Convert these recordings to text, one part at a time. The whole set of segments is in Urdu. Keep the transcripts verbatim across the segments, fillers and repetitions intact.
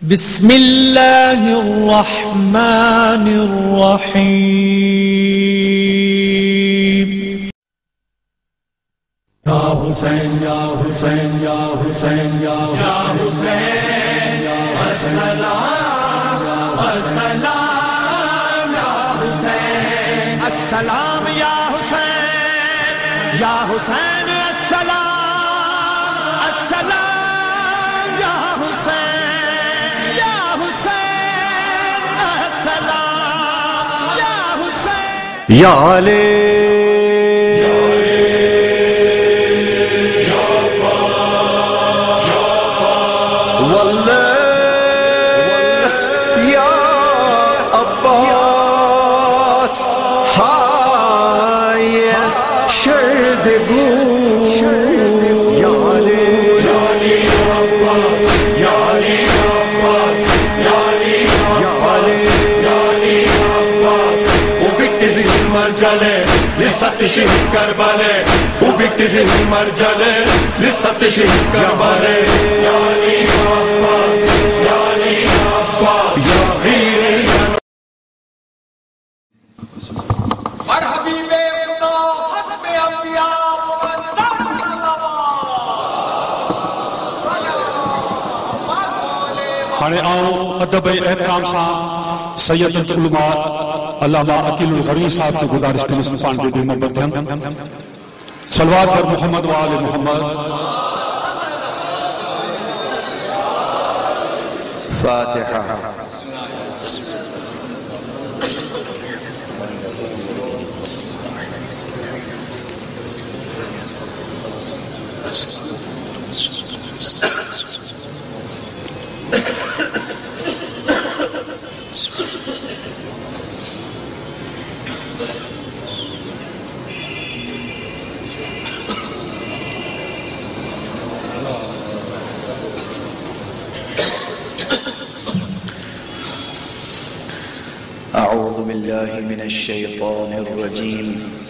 بسم اللہ الرحمن الرحیم یا حسین یا حسین یا حسین یا حسین السلام السلام یا حسین السلام یا حسین یا حسین السلام السلام یا حسین یا حسین السلام یا حسین یا علی لستشهد کربله او بیکتزی مرجله لستشهد کربله یا علی عباس یا علی عباس یا غیره ہر حبیب خدا ختم انبیاء مقدم صلوات ہانے آؤ ادب احترام سان سید العلماء علامہ عقیل الغری صاحب کی گزارش کے مصطفیٰ کے دل میں برتن صلوات پر محمد و آل محمد فاتحہ أعوذ بالله من الشيطان الرجيم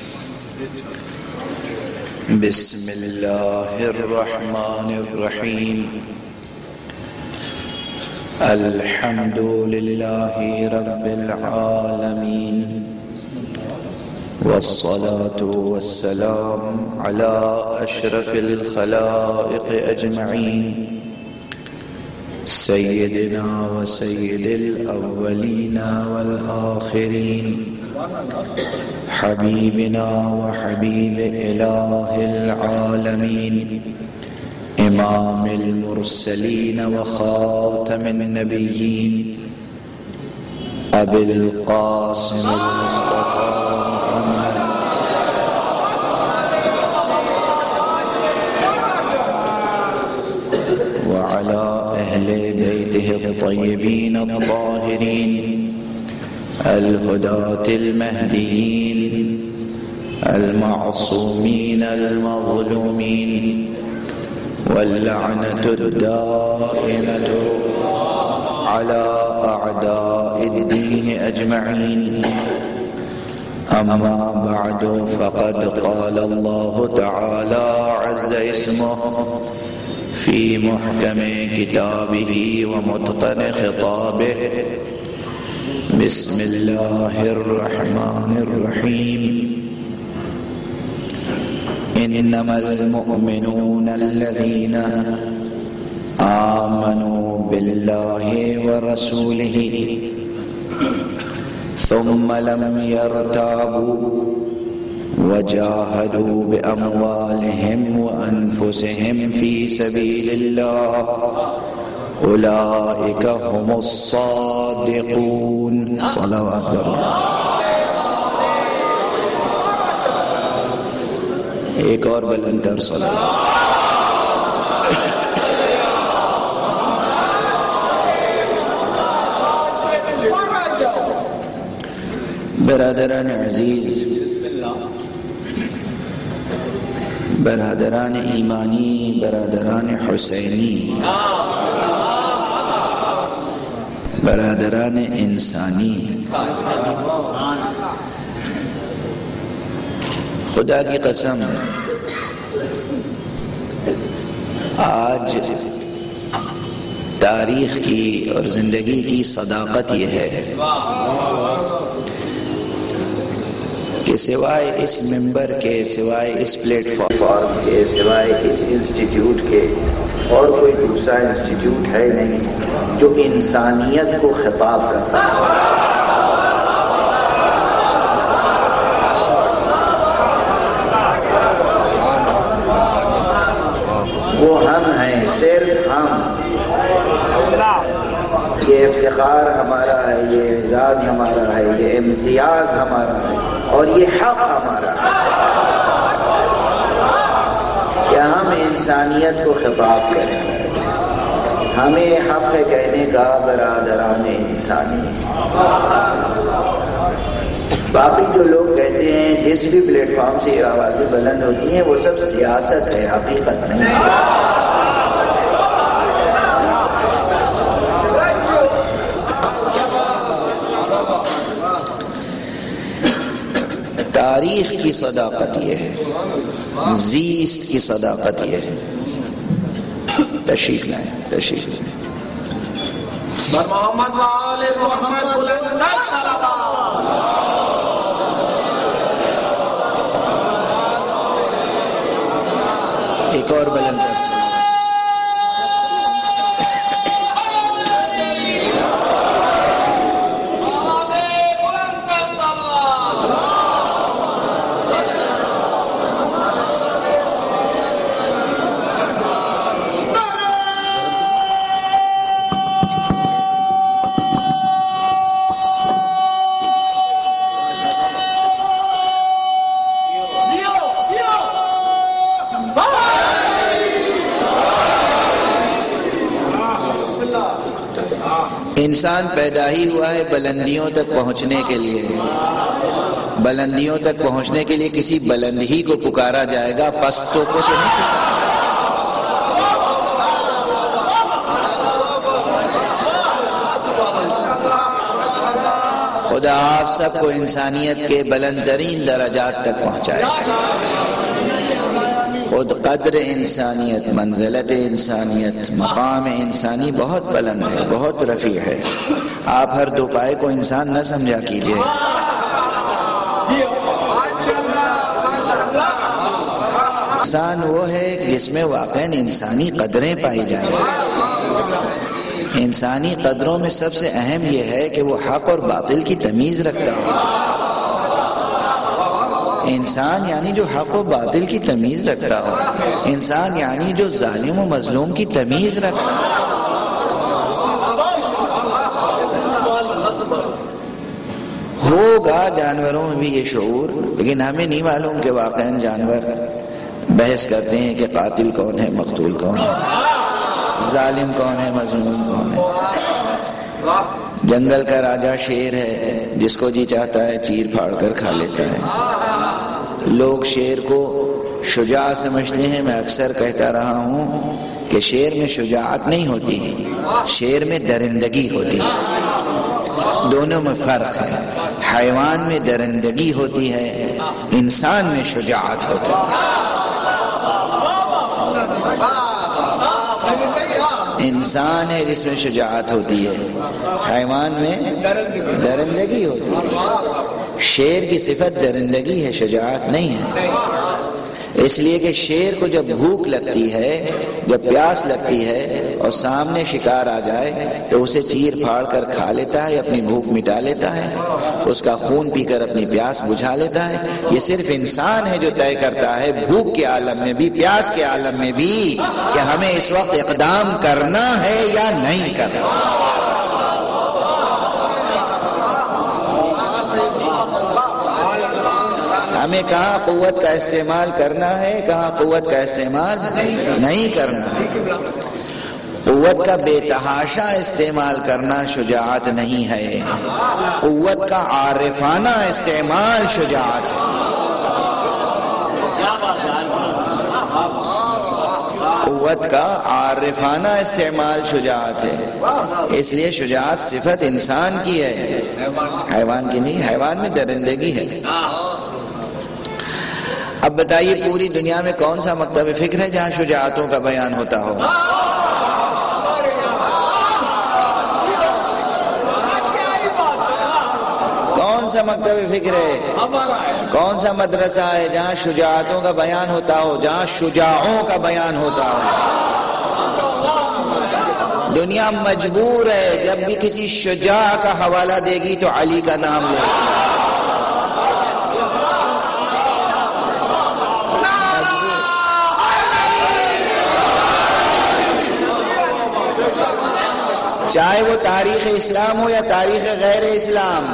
بسم الله الرحمن الرحيم الحمد لله رب العالمين والصلاة والسلام على أشرف الخلائق أجمعين سيدنا وسيد الأولين والآخرين حبيبنا وحبيب إله العالمين إمام المرسلين وخاتم النبيين أبي القاسم المصطفى محمد وعلى أهل بيته الطيبين الطاهرين الهداة المهديين المعصومين المظلومين واللعنة الدائمة على أعداء الدين أجمعين أما بعد فقد قال الله تعالى عز اسمه في محكم كتابه ومتقن خطابه بسم الله الرحمن الرحيم إنما المؤمنون الذين آمنوا بالله ورسوله ثم لم يرتابوا وجاهدوا بأموالهم وأنفسهم في سبيل الله أولئك هم الصادقون صلوات الله ایک اور بلندر صلوات برادران عزیز، برادران ایمانی، برادران حسینی، برادران انسانی، خدا کی قسم آج تاریخ کی اور زندگی کی صداقت یہ ہے کہ سوائے اس ممبر کے، سوائے اس پلیٹ فارم کے، سوائے اس انسٹیٹیوٹ کے اور کوئی دوسرا انسٹیٹیوٹ ہے نہیں جو انسانیت کو خطاب کرتا ہے۔ وہ ہم ہیں، صرف ہم۔ یہ افتخار ہمارا ہے، یہ اعزاز ہمارا ہے، یہ امتیاز ہمارا ہے اور یہ حق ہمارا ہے کہ ہم انسانیت کو خطاب کریں۔ ہمیں حق ہے کہنے کا برادران انسانی۔ باقی جو لوگ کہتے ہیں جس بھی پلیٹ فارم سے یہ آوازیں بلند ہوتی ہیں وہ سب سیاست ہے، حقیقت نہیں۔ تاریخ کی صداقت یہ ہے، زیست کی صداقت یہ ہے۔ تشریف لائیں، تشریف لائیں۔ محمد وآل محمد بلند صلوات۔ ایک اور بلند صلوات۔ انسان پیدا ہی ہوا ہے بلندیوں تک پہنچنے کے لیے۔ بلندیوں تک پہنچنے کے لیے کسی بلند ہی کو پکارا جائے گا، پستوں کو تو نہیں پکارا۔ خدا آپ سب کو انسانیت کے بلند ترین درجات تک پہنچائے۔ خود قدر انسانیت، منزلت انسانیت، مقام انسانی بہت بلند ہے، بہت رفیع ہے۔ آپ ہر دو پائے کو انسان نہ سمجھا کیجئے۔ انسان وہ ہے جس میں واقعاً انسانی قدریں پائی جائیں۔ انسانی قدروں میں سب سے اہم یہ ہے کہ وہ حق اور باطل کی تمیز رکھتا ہو۔ انسان یعنی جو حق و باطل کی تمیز رکھتا ہو، انسان یعنی جو ظالم و مظلوم کی تمیز رکھتا ہو۔ ہوگا جانوروں میں بھی یہ شعور، لیکن ہمیں نہیں معلوم کہ واقعاً جانور بحث کرتے ہیں کہ قاتل کون ہے، مقتول کون ہے، ظالم کون ہے، مظلوم کون ہے۔ جنگل کا راجا شیر ہے، جس کو جی چاہتا ہے چیر پھاڑ کر کھا لیتا ہے۔ لوگ شیر کو شجاع سمجھتے ہیں، میں اکثر کہتا رہا ہوں کہ شیر میں شجاعت نہیں ہوتی، شیر میں درندگی ہوتی ہے۔ دونوں میں فرق ہے۔ حیوان میں درندگی ہوتی ہے، انسان میں شجاعت ہوتی ہے۔ انسان ہے جس میں شجاعت ہوتی ہے، حیوان میں درندگی ہوتی ہے۔ شیر کی صفت درندگی ہے، شجاعت نہیں ہے۔ اس لیے کہ شیر کو جب بھوک لگتی ہے، جب پیاس لگتی ہے اور سامنے شکار آ جائے تو اسے چیر پھاڑ کر کھا لیتا ہے، اپنی بھوک مٹا لیتا ہے، اس کا خون پی کر اپنی پیاس بجھا لیتا ہے۔ یہ صرف انسان ہے جو طے کرتا ہے بھوک کے عالم میں بھی، پیاس کے عالم میں بھی، کہ ہمیں اس وقت اقدام کرنا ہے یا نہیں کرنا۔ ہمیں کہاں قوت کا استعمال کرنا ہے، کہاں قوت کا استعمال نہیں کرنا ہے۔ قوت کا بے تحاشا استعمال کرنا شجاعت نہیں ہے، قوت کا عارفانہ استعمال شجاعت ہے۔ قوت کا عارفانہ استعمال شجاعت ہے۔ اس لیے شجاعت صفت انسان کی ہے، حیوان کی نہیں۔ حیوان میں درندگی ہے۔ اب بتائیے پوری دنیا میں کون سا مکتب فکر ہے جہاں شجاعتوں کا بیان ہوتا ہو؟ سا مکتب فکر ہے، کون سا مدرسہ ہے جہاں شجاعتوں کا بیان ہوتا ہو، جہاں شجاعوں کا بیان ہوتا ہو؟ دنیا مجبور ہے جب بھی کسی شجاع کا حوالہ دے گی تو علی کا نام لے گی۔ چاہے وہ تاریخ اسلام ہو یا تاریخ غیر اسلام،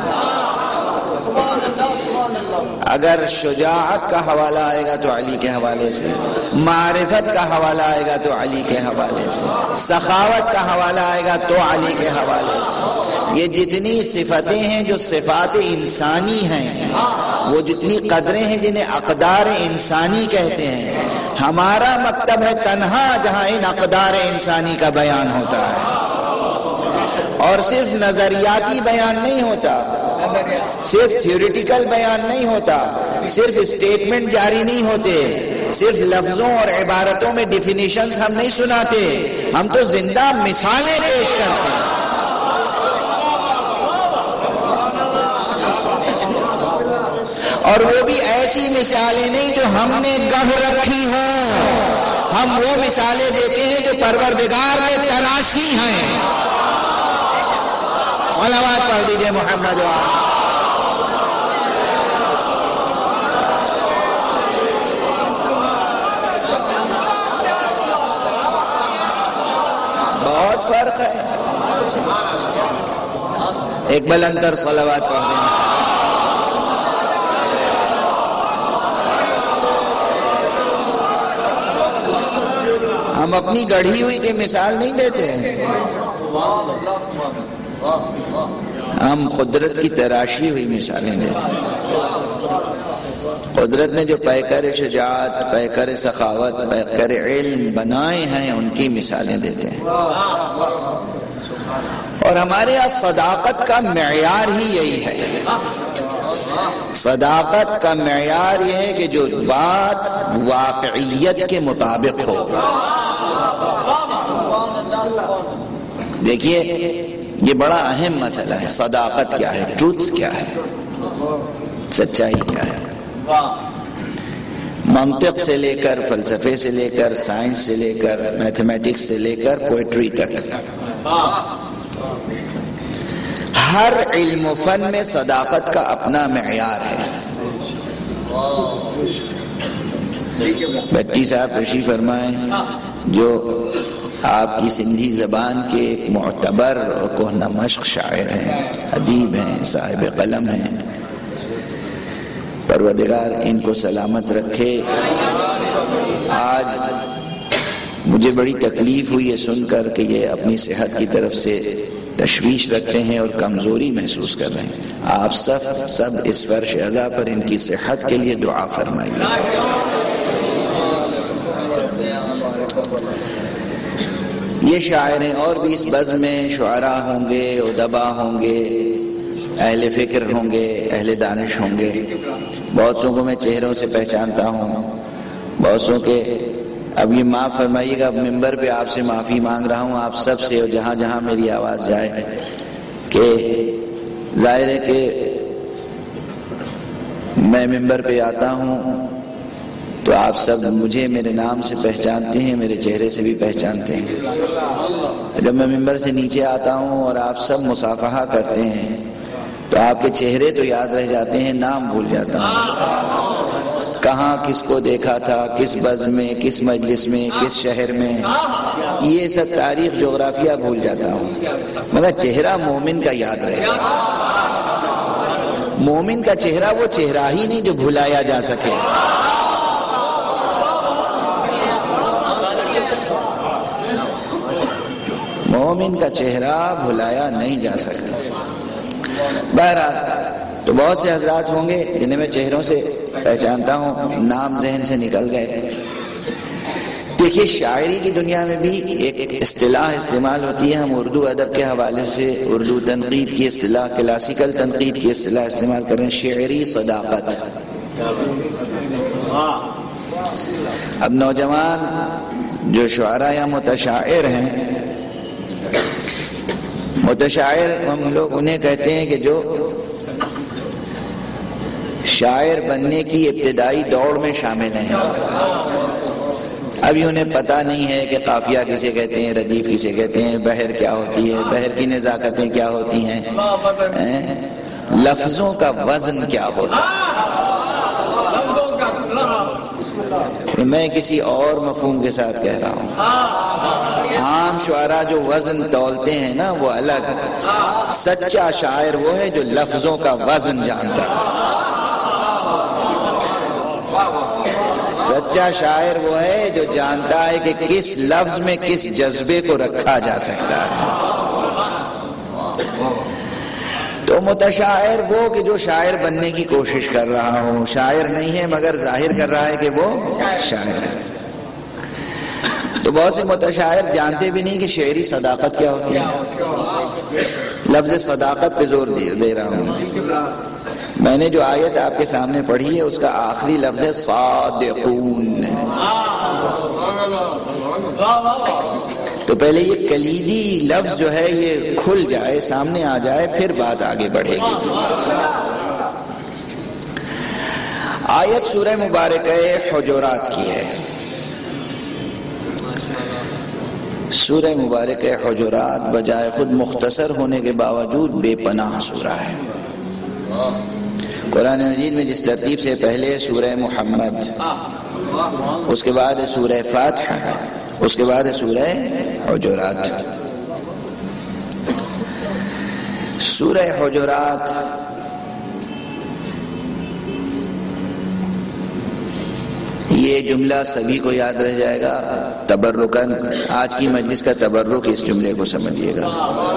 اگر شجاعت کا حوالہ آئے گا تو علی کے حوالے سے، معرفت کا حوالہ آئے گا تو علی کے حوالے سے، سخاوت کا حوالہ آئے گا تو علی کے حوالے سے۔ یہ جتنی صفتیں ہیں جو صفات انسانی ہیں، وہ جتنی قدریں ہیں جنہیں اقدار انسانی کہتے ہیں، ہمارا مکتب ہے تنہا جہاں ان اقدار انسانی کا بیان ہوتا ہے، اور صرف نظریاتی بیان نہیں ہوتا، صرف تھیوریٹیکل بیان نہیں ہوتا، صرف اسٹیٹمنٹ جاری نہیں ہوتے، صرف لفظوں اور عبارتوں میں ڈیفینیشنز ہم نہیں سناتے، ہم تو زندہ مثالیں پیش کرتے ہیں۔ اور وہ بھی ایسی مثالیں نہیں جو ہم نے گڑھ رکھی ہوں، ہم وہ مثالیں دیتے ہیں جو پروردگار نے تراشی ہیں۔ صلوات پڑھ دیجئے محمد وآلہ۔ بہت فرق ہے، ایک بلندر صلوات پڑھ دینا۔ ہم اپنی گڑھی ہوئی کی مثال نہیں دیتے ہیں، ہم قدرت کی تراشی ہوئی مثالیں دیتے ہیں۔ قدرت نے جو پیکر شجاعت، پیکر سخاوت، پیکر علم بنائے ہیں ان کی مثالیں دیتے ہیں۔ اور ہمارے یہاں صداقت کا معیار ہی یہی ہے، صداقت کا معیار یہ ہے کہ جو بات واقعیت کے مطابق ہو۔ دیکھیے یہ بڑا اہم مسئلہ ہے، صداقت کیا ہے، ٹروتھ کیا ہے، سچائی کیا ہے۔ منطق سے لے کر، فلسفے سے لے کر، سائنس سے لے کر، میتھمیٹکس سے لے کر پوئٹری تک، ہر علم و فن میں صداقت کا اپنا معیار ہے۔ بٹی صاحب تشریف فرمائیں جو آپ کی سندھی زبان کے ایک معتبر اور کوہنہ مشق شاعر ہیں، ادیب ہیں، صاحب قلم ہیں، پروردگار ان کو سلامت رکھے۔ آج مجھے بڑی تکلیف ہوئی ہے سن کر کہ یہ اپنی صحت کی طرف سے تشویش رکھتے ہیں اور کمزوری محسوس کر رہے ہیں۔ آپ سب سب اس فرش عزا پر ان کی صحت کے لیے دعا فرمائیے۔ یہ شاعر ہیں، اور بھی اس بزم میں شعراء ہوں گے، ادبا ہوں گے، اہل فکر ہوں گے، اہل دانش ہوں گے۔ بہت سو کو میں چہروں سے پہچانتا ہوں، بہت سو کے اب یہ معاف فرمائیے گا، ممبر پہ آپ سے معافی مانگ رہا ہوں آپ سب سے، اور جہاں جہاں میری آواز جائے، کہ ظاہر ہے کہ میں ممبر پہ آتا ہوں تو آپ سب مجھے میرے نام سے پہچانتے ہیں، میرے چہرے سے بھی پہچانتے ہیں۔ جب میں ممبر سے نیچے آتا ہوں اور آپ سب مصافحہ کرتے ہیں تو آپ کے چہرے تو یاد رہ جاتے ہیں، نام بھول جاتا ہوں، کہاں کس کو دیکھا تھا، کس بزم میں، کس مجلس میں، کس شہر میں، یہ سب تاریخ جغرافیہ بھول جاتا ہوں، مگر چہرہ مومن کا یاد رہتا ہے۔ مومن کا چہرہ وہ چہرہ ہی نہیں جو بھلایا جا سکے۔ مومن کا چہرہ بھلایا نہیں جا سکتا۔ بہرحال تو بہت سے حضرات ہوں گے جنہیں میں چہروں سے پہچانتا ہوں، نام ذہن سے نکل گئے۔ دیکھیے شاعری کی دنیا میں بھی ایک اصطلاح استعمال ہوتی ہے، ہم اردو ادب کے حوالے سے اردو تنقید کی اصطلاح، کلاسیکل تنقید کی اصطلاح استعمال کر رہے ہیں، شعری صداقت۔ اب نوجوان جو شعراء یا متشاعر ہیں، متشاعر ہم لوگ انہیں کہتے ہیں کہ جو شاعر بننے کی ابتدائی دوڑ میں شامل ہیں. ابھی انہیں پتہ نہیں ہے کہ قافیہ کسے کہتے ہیں، ردیف کسے کہتے ہیں، بحر کیا ہوتی ہے، بحر کی نزاکتیں کیا ہوتی ہیں، لفظوں کا وزن کیا ہوتا ہے. میں کسی اور مفہوم کے ساتھ کہہ رہا ہوں. عام شعراء جو وزن تولتے ہیں نا وہ الگ، سچا شاعر وہ ہے جو لفظوں کا وزن جانتا ہے. سچا شاعر وہ ہے جو جانتا ہے کہ کس لفظ میں کس جذبے کو رکھا جا سکتا ہے. تو متشاعر وہ کہ جو شاعر بننے کی کوشش کر رہا ہو، شاعر نہیں ہے مگر ظاہر کر رہا ہے کہ وہ شاعر ہے. تو بہت سے متشاعر جانتے بھی نہیں کہ شعری صداقت کیا ہوتی ہے. لفظ صداقت پہ زور دے رہا ہوں. میں نے جو آیت آپ کے سامنے پڑھی ہے اس کا آخری لفظ ہے صادقون. تو پہلے یہ کلیدی لفظ جو ہے یہ کھل جائے، سامنے آ جائے، پھر بات آگے بڑھے گی. آیت سورہ مبارکہ حجرات کی ہے. سورہ مبارکہ حجرات بجائے خود مختصر ہونے کے باوجود بے پناہ سورہ ہے. قرآن مجید میں جس ترتیب سے پہلے سورہ محمد، اس کے بعد سورہ فاتحہ، اس کے بعد سورہ حجرات. سورہ حجرات یہ جملہ سبھی کو یاد رہ جائے گا تبرکاً. آج کی مجلس کا تبرک اس جملے کو سمجھیے گا.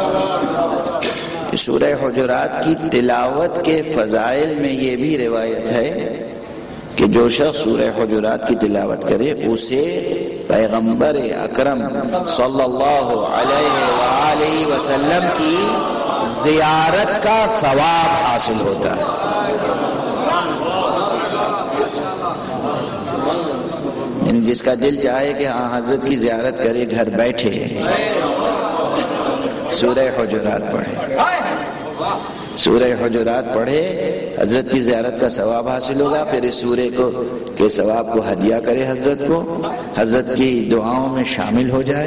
سورہ حجرات کی تلاوت کے فضائل میں یہ بھی روایت ہے کہ جو شخص سورہ حجرات کی تلاوت کرے اسے پیغمبر اکرم صلی اللہ علیہ وآلہ وسلم کی زیارت کا ثواب حاصل ہوتا ہے. جس کا دل چاہے کہ ہاں حضرت کی زیارت کرے گھر بیٹھے سورہ حجرات پڑھے، سورہ حجرات پڑھے، حضرت کی زیارت کا ثواب حاصل ہوگا. پھر اس سورے کو کے ثواب کو ہدیہ کرے حضرت کو، حضرت کی دعاؤں میں شامل ہو جائے.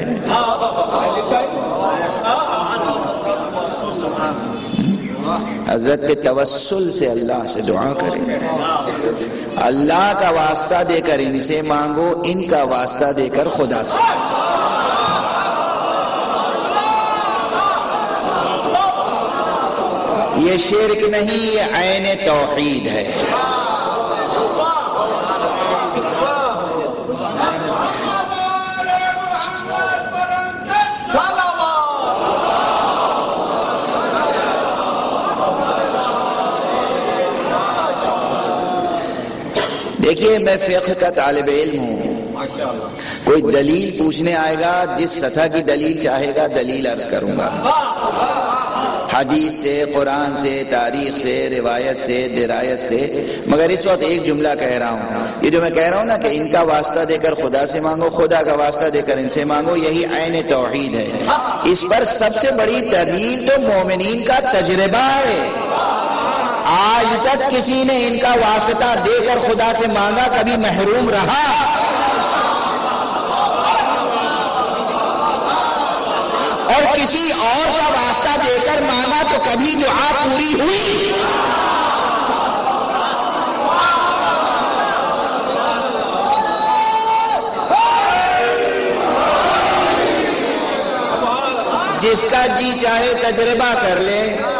حضرت کے توسل سے اللہ سے دعا کرے. اللہ کا واسطہ دے کر ان سے مانگو، ان کا واسطہ دے کر خدا سے. یہ شرک نہیں، یہ عین توحید ہے. دیکھیے میں فقہ کا طالب علم ہوں، کوئی دلیل پوچھنے آئے گا جس سطح کی دلیل چاہے گا دلیل عرض کروں گا، حدیث سے، قرآن سے، تاریخ سے، روایت سے، درایت سے. مگر اس وقت ایک جملہ کہہ رہا ہوں، یہ جو میں کہہ رہا ہوں نا کہ ان کا واسطہ دے کر خدا سے مانگو، خدا کا واسطہ دے کر ان سے مانگو، یہی عین توحید ہے. اس پر سب سے بڑی دلیل تو مومنین کا تجربہ ہے. آج تک کسی نے ان کا واسطہ دے کر خدا سے مانگا کبھی محروم رہا؟ اور کسی اور کا واسطہ دے کر مانگا تو کبھی دعا پوری ہوئی؟ جس کا جی چاہے تجربہ کر لے،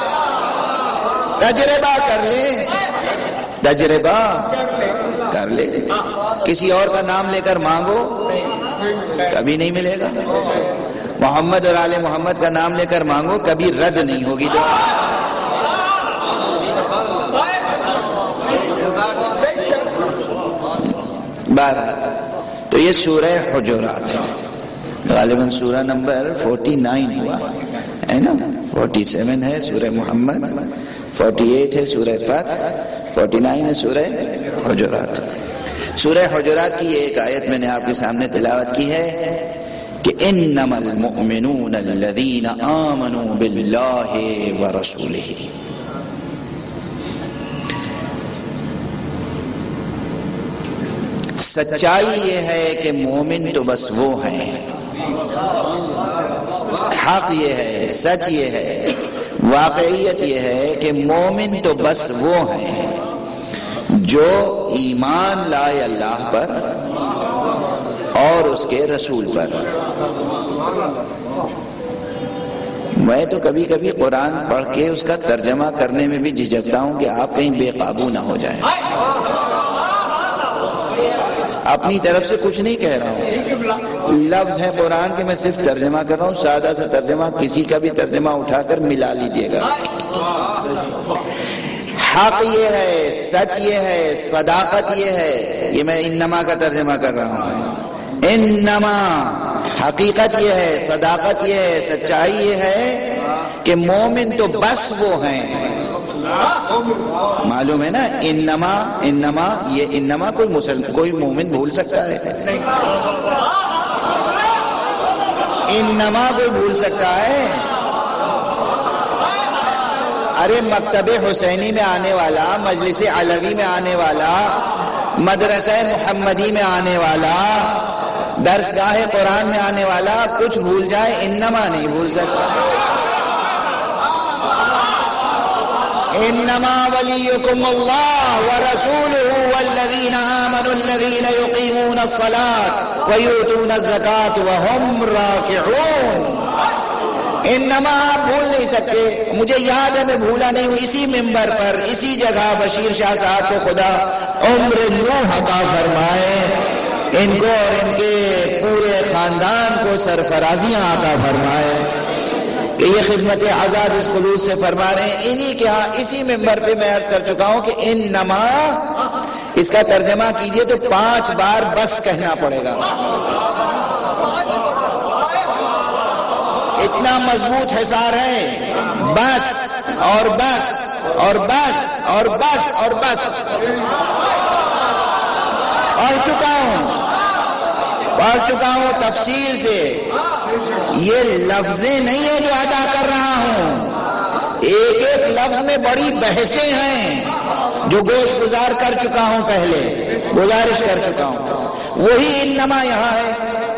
تجربہ کر لے، تجربہ کر لے. کسی اور کا نام لے کر مانگو کبھی نہیں ملے گا. محمد اور آل محمد کا نام لے کر مانگو کبھی رد نہیں ہوگی دعا. بارہ. تو یہ سورہ حجرات ہے، غالباً سورہ نمبر فورٹی نائن ہوا ہے نا، فورٹی سیون ہے سورہ محمد، فورٹی ایٹ ہے سورہ فاتح، فورٹی نائن ہے سورہ حجرات. سورہ حجرات کی ایک آیت میں نے آپ کے سامنے تلاوت کی ہے کہ انما المؤمنون الذین آمنوا باللہ ورسولہ. سچائی یہ ہے کہ مومن تو بس وہ ہیں، حق یہ ہے، سچ یہ ہے، واقعیت یہ ہے کہ مومن تو بس وہ ہیں جو ایمان لائے اللہ پر اور اس کے رسول پر۔ میں تو کبھی کبھی قرآن پڑھ کے اس کا ترجمہ کرنے میں بھی جھجکتا ہوں کہ آپ کہیں بے قابو نہ ہو جائیں۔ اپنی طرف سے کچھ نہیں کہہ رہا ہوں، لفظ ہے قرآن کے، میں صرف ترجمہ کر رہا ہوں، سادہ سا ترجمہ، کسی کا بھی ترجمہ اٹھا کر ملا لیجئے گا۔ حق یہ ہے، سچ یہ ہے، صداقت یہ ہے، یہ میں انما کا ترجمہ کر رہا ہوں۔ انما حقیقت یہ ہے، صداقت یہ ہے، سچائی یہ ہے کہ مومن تو بس وہ ہیں۔ معلوم ہے نا، انما انما یہ انما کوئی مسلم کوئی مومن بھول سکتا ہے؟ انما کوئی بھول سکتا ہے؟ ارے مکتب حسینی میں آنے والا، مجلس علوی میں آنے والا، مدرسہ محمدی میں آنے والا، درسگاہ قرآن میں آنے والا کچھ بھول جائے، انما نہیں بھول سکتا۔ انما ولیکم اللہ ورسولہ والذین آمنوا الذین یقیمون الصلاة ویؤتون الزکاة وہم راکعون۔ انما آپ بھول نہیں سکتے، مجھے یاد ہے میں بھولا نہیں ہوں، اسی منبر پر اسی جگہ بشیر شاہ صاحب کو خدا عمر نوح عطا فرمائے، ان کو اور ان کے پورے خاندان کو سرفرازیاں عطا فرمائے کہ یہ خدمت آزاد اس خلوص سے فرما رہے ہیں۔ انہی کے ہاں اسی منبر پہ میں عرض کر چکا ہوں کہ انما اس کا ترجمہ کیجئے تو پانچ بار بس کہنا پڑے گا، اتنا مضبوط حصار ہے، بس اور بس اور بس اور بس اور بس۔ پڑھ چکا ہوں پڑھ چکا ہوں تفصیل سے، یہ لفظیں نہیں ہے جو ادا کر رہا ہوں، ایک ایک لفظ میں بڑی بحثیں ہیں جو گوش گزار کر چکا ہوں، پہلے گزارش کر چکا ہوں، وہی انما یہاں ہے۔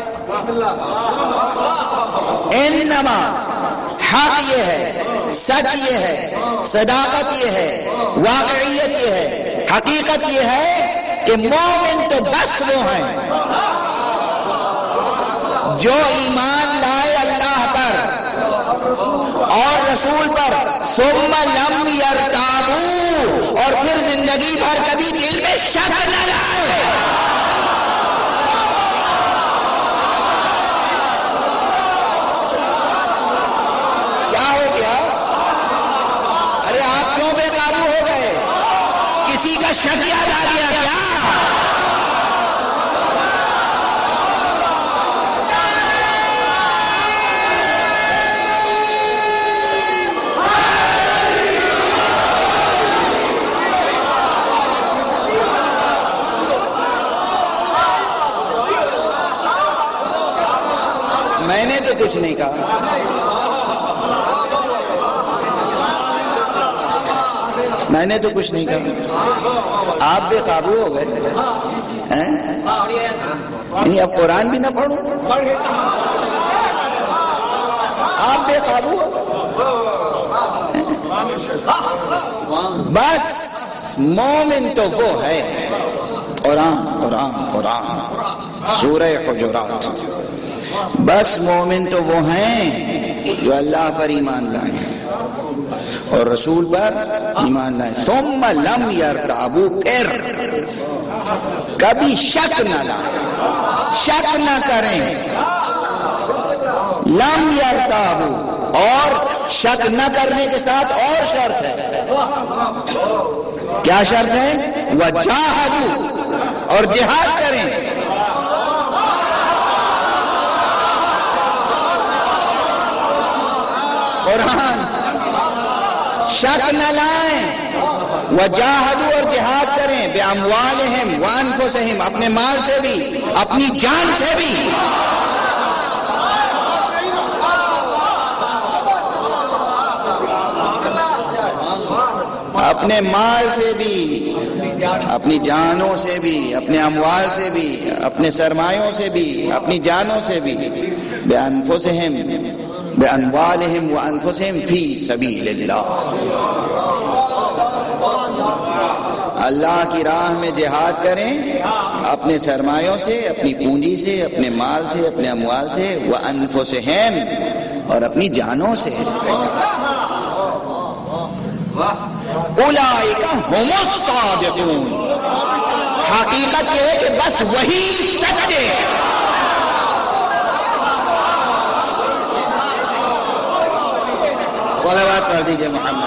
انما حق یہ ہے، سچ یہ ہے، صداقت یہ ہے، واقعیت یہ ہے، حقیقت یہ ہے کہ مومن تو بس وہ ہیں جو ایمان لائے اللہ پر اور رسول پر، ثم لم یرتابوا، اور پھر زندگی بھر کبھی دل میں شک نہ لائے۔ کیا ہو گیا؟ ارے آپ کیوں بے قابو ہو گئے؟ کسی کا شک یاد آ گیا کیا؟ میں نے تو کچھ نہیں کہا، میں نے تو کچھ نہیں کہا، آپ بے قابو ہو گئے ہیں؟ نہیں اب قرآن بھی نہ پڑھوں، آپ بے قابو ہو گئے۔ بس مومن تو وہ ہے، قرآن قرآن قرآن سورہ حجرات، بس مومن تو وہ ہیں جو اللہ پر ایمان لائیں اور رسول پر ایمان لائیں، ثم لم یرتابوا، پھر کبھی شک نہ لائیں، شک نہ کریں، لم یرتابوا، اور شک نہ کرنے کے ساتھ اور شرط ہے، کیا شرط ہے؟ وجاہدوا، اور جہاد کریں۔ قرآن شک نہ لائیں، وجاہدوا، اور جہاد کریں، بِأَمْوَالِهِمْ وَأَنفُسِهِمْ، اپنے مال سے بھی اپنی جان سے بھی۔ اپنے مال سے بھی، اپنی جانوں سے بھی، اپنے اموال سے بھی، اپنے سرمایوں سے بھی، اپنی جانوں سے بھی، بِأَنفُسِهِمْ بِأَمْوَالِهِمْ وَأَنفُسِهِمْ فِي سَبِيلِ اللَّهِ، اللہ کی راہ میں جہاد کریں اپنے سرمایوں سے، اپنی پونجی سے، اپنے مال سے، اپنے اموال سے، وَأَنفُسِهِمْ اور اپنی جانوں سے۔ اولئک هم الصادقون، حقیقت یہ ہے کہ بس وہی سچے۔ صلوات پڑھ دیجئے محمد۔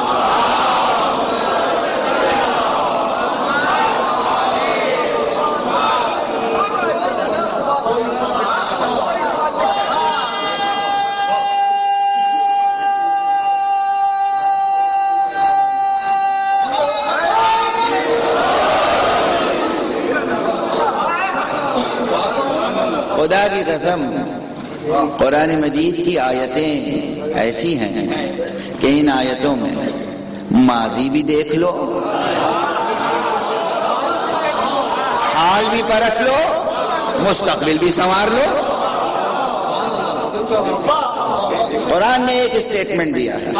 خدا کی قسم قرآن مجید کی آیتیں ایسی ہیں کہ ان آیتوں میں ماضی بھی دیکھ لو، حال بھی پرکھ لو، مستقبل بھی سنوار لو۔ قرآن نے ایک اسٹیٹمنٹ دیا ہے،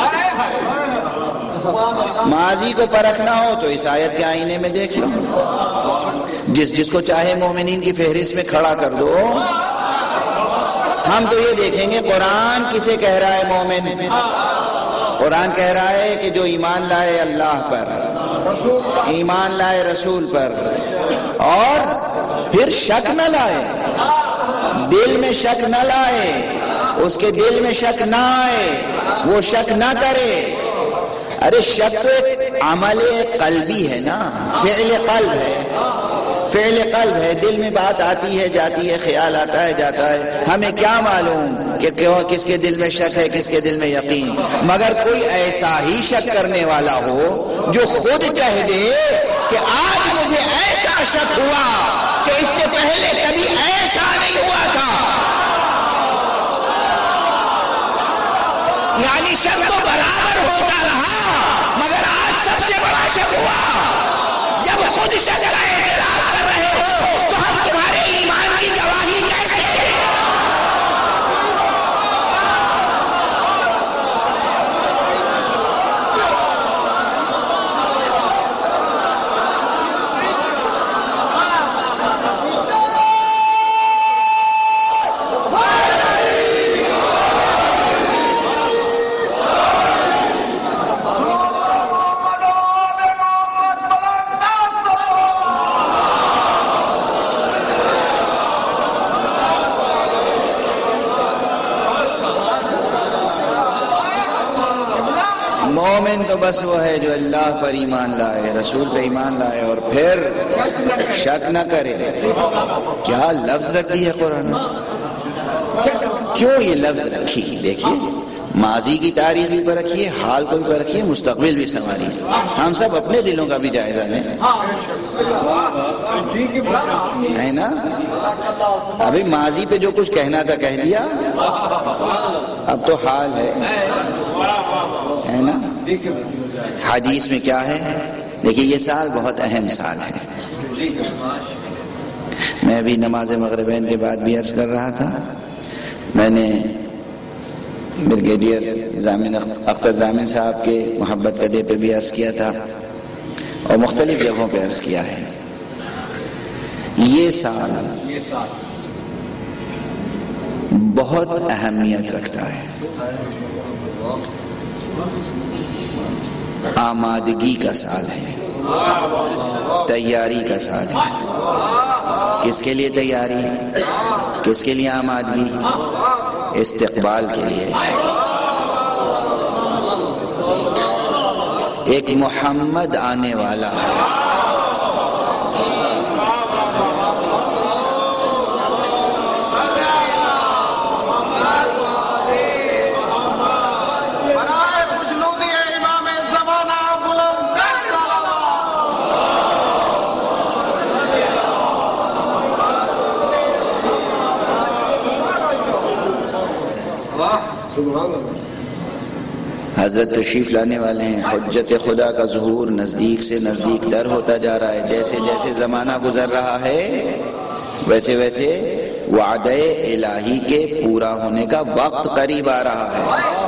ماضی کو پرکھنا ہو تو اس آیت کے آئینے میں دیکھ لو، جس جس کو چاہے مومنین کی فہرست میں کھڑا کر دو۔ ہم تو یہ دیکھیں گے قرآن کسے کہہ رہا ہے مومن۔ قرآن کہہ رہا ہے کہ جو ایمان لائے اللہ پر، ایمان لائے رسول پر، اور پھر شک نہ لائے، دل میں شک نہ لائے، اس کے دل میں شک نہ آئے، وہ شک نہ کرے۔ ارے شک تو ایک عمل قلبی ہے نا، فعل قلب ہے، فعل قلب ہے، دل میں بات آتی ہے جاتی ہے، خیال آتا ہے جاتا ہے، ہمیں کیا معلوم کہ کس کے دل میں شک ہے کس کے دل میں یقین۔ مگر کوئی ایسا ہی شک کرنے والا ہو جو خود کہہ دے کہ آج مجھے ایسا شک ہوا کہ اس سے پہلے کبھی ایسا نہیں ہوا تھا، یعنی شک تو برابر ہوتا رہا مگر آج سب سے بڑا شک ہوا۔ جب خود شک کا اعتراف کر رہے ہو تو ہم تمہارے ایمان کی گواہی کیسے؟ مومن تو بس وہ ہے جو اللہ پر ایمان لائے، رسول پہ ایمان لائے اور پھر شک نہ کرے۔ کیا لفظ رکھی ہے قرآن، کیوں یہ لفظ رکھی؟ دیکھیے، ماضی کی تاریخ بھی پرکھیے، حال کو بھی پرکھیے، مستقبل بھی سنواریے۔ ہم سب اپنے دلوں کا بھی جائزہ لیں، ہے نا؟ ابھی ماضی پہ جو کچھ کہنا تھا کہہ دیا، اب تو حال ہے، ہے نا؟ حدیث میں کیا ہے؟ دیکھیے یہ سال بہت اہم سال ہے۔ میں ابھی نماز مغربین کے بعد بھی عرض کر رہا تھا، میں نے بریگیڈیئر ضامن اختر ضامن صاحب کے محبت قدے پہ بھی عرض کیا تھا اور مختلف جگہوں پہ عرض کیا ہے، یہ سال بہت اہمیت رکھتا ہے، آمادگی کا سال ہے، تیاری کا سال ہے۔ کس کے لیے تیاری، کس کے لیے آمادگی؟ استقبال کے لیے۔ ایک محمد آنے والا ہے، حضرت تشریف لانے والے ہیں. حجت خدا کا ظہور نزدیک سے نزدیک تر ہوتا جا رہا ہے. جیسے جیسے زمانہ گزر رہا ہے ویسے ویسے وعدہ الہی کے پورا ہونے کا وقت قریب آ رہا ہے.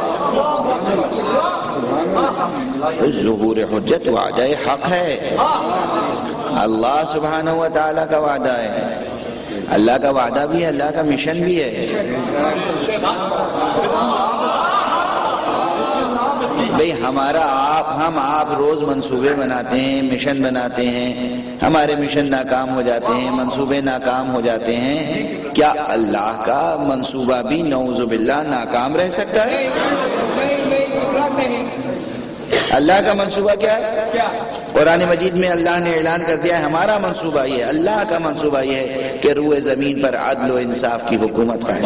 ظہور حجت وعدہ حق ہے. اللہ سبحانہ و تعالیٰ کا وعدہ ہے. اللہ کا وعدہ بھی ہے, اللہ کا مشن بھی ہے. بھئی ہمارا آپ ہم آپ روز منصوبے بناتے ہیں, مشن بناتے ہیں, ہمارے مشن ناکام ہو جاتے ہیں, منصوبے ناکام ہو جاتے ہیں. کیا اللہ کا منصوبہ بھی نعوذ باللہ ناکام رہ سکتا ہے؟ اللہ کا منصوبہ کیا ہے؟ قرآن مجید میں اللہ نے اعلان کر دیا ہے ہمارا منصوبہ یہ ہے, اللہ کا منصوبہ یہ ہے کہ روئے زمین پر عدل و انصاف کی حکومت قائم.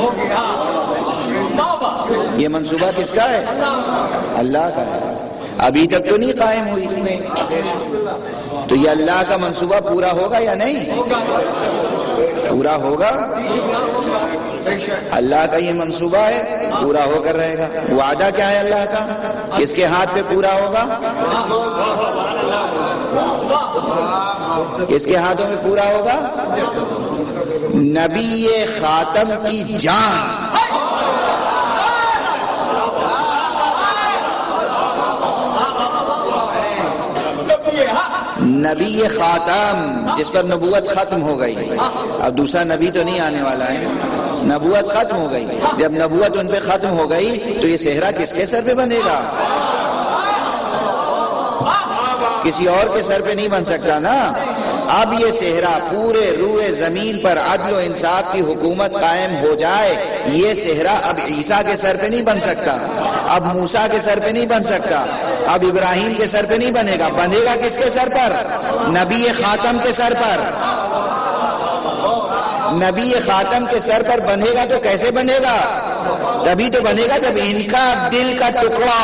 یہ منصوبہ کس کا ہے؟ اللہ کا ہے. ابھی تک تو نہیں قائم ہوئی. تو یہ اللہ کا منصوبہ پورا ہوگا یا نہیں؟ پورا ہوگا. اللہ کا یہ منصوبہ ہے, پورا ہو کر رہے گا. وعدہ کیا ہے اللہ کا؟ کس کے ہاتھ پہ پورا ہوگا؟ کس کے ہاتھوں میں پورا ہوگا؟ نبی خاتم کی جان. نبی خاتم جس پر نبوت ختم ہو گئی. اب دوسرا نبی تو نہیں آنے والا ہے, نبوت ختم ہو گئی. جب نبوت ان پہ ختم ہو گئی تو یہ صحرا کس کے سر پہ بنے گا؟ کسی اور کے سر پہ نہیں بن سکتا نا. اب یہ صحرا پورے روئے زمین پر عدل و انصاف کی حکومت قائم ہو جائے. یہ صحرا اب عیسیٰ کے سر پہ نہیں بن سکتا, اب موسیٰ کے سر پہ نہیں بن سکتا, اب ابراہیم کے سر پہ نہیں بنے گا. بنے گا کس کے سر پر؟ نبی خاتم کے سر پر. نبی خاتم کے سر پر بنے گا تو کیسے بنے گا؟ تبھی تو بنے گا جب ان کا دل کا ٹکڑا,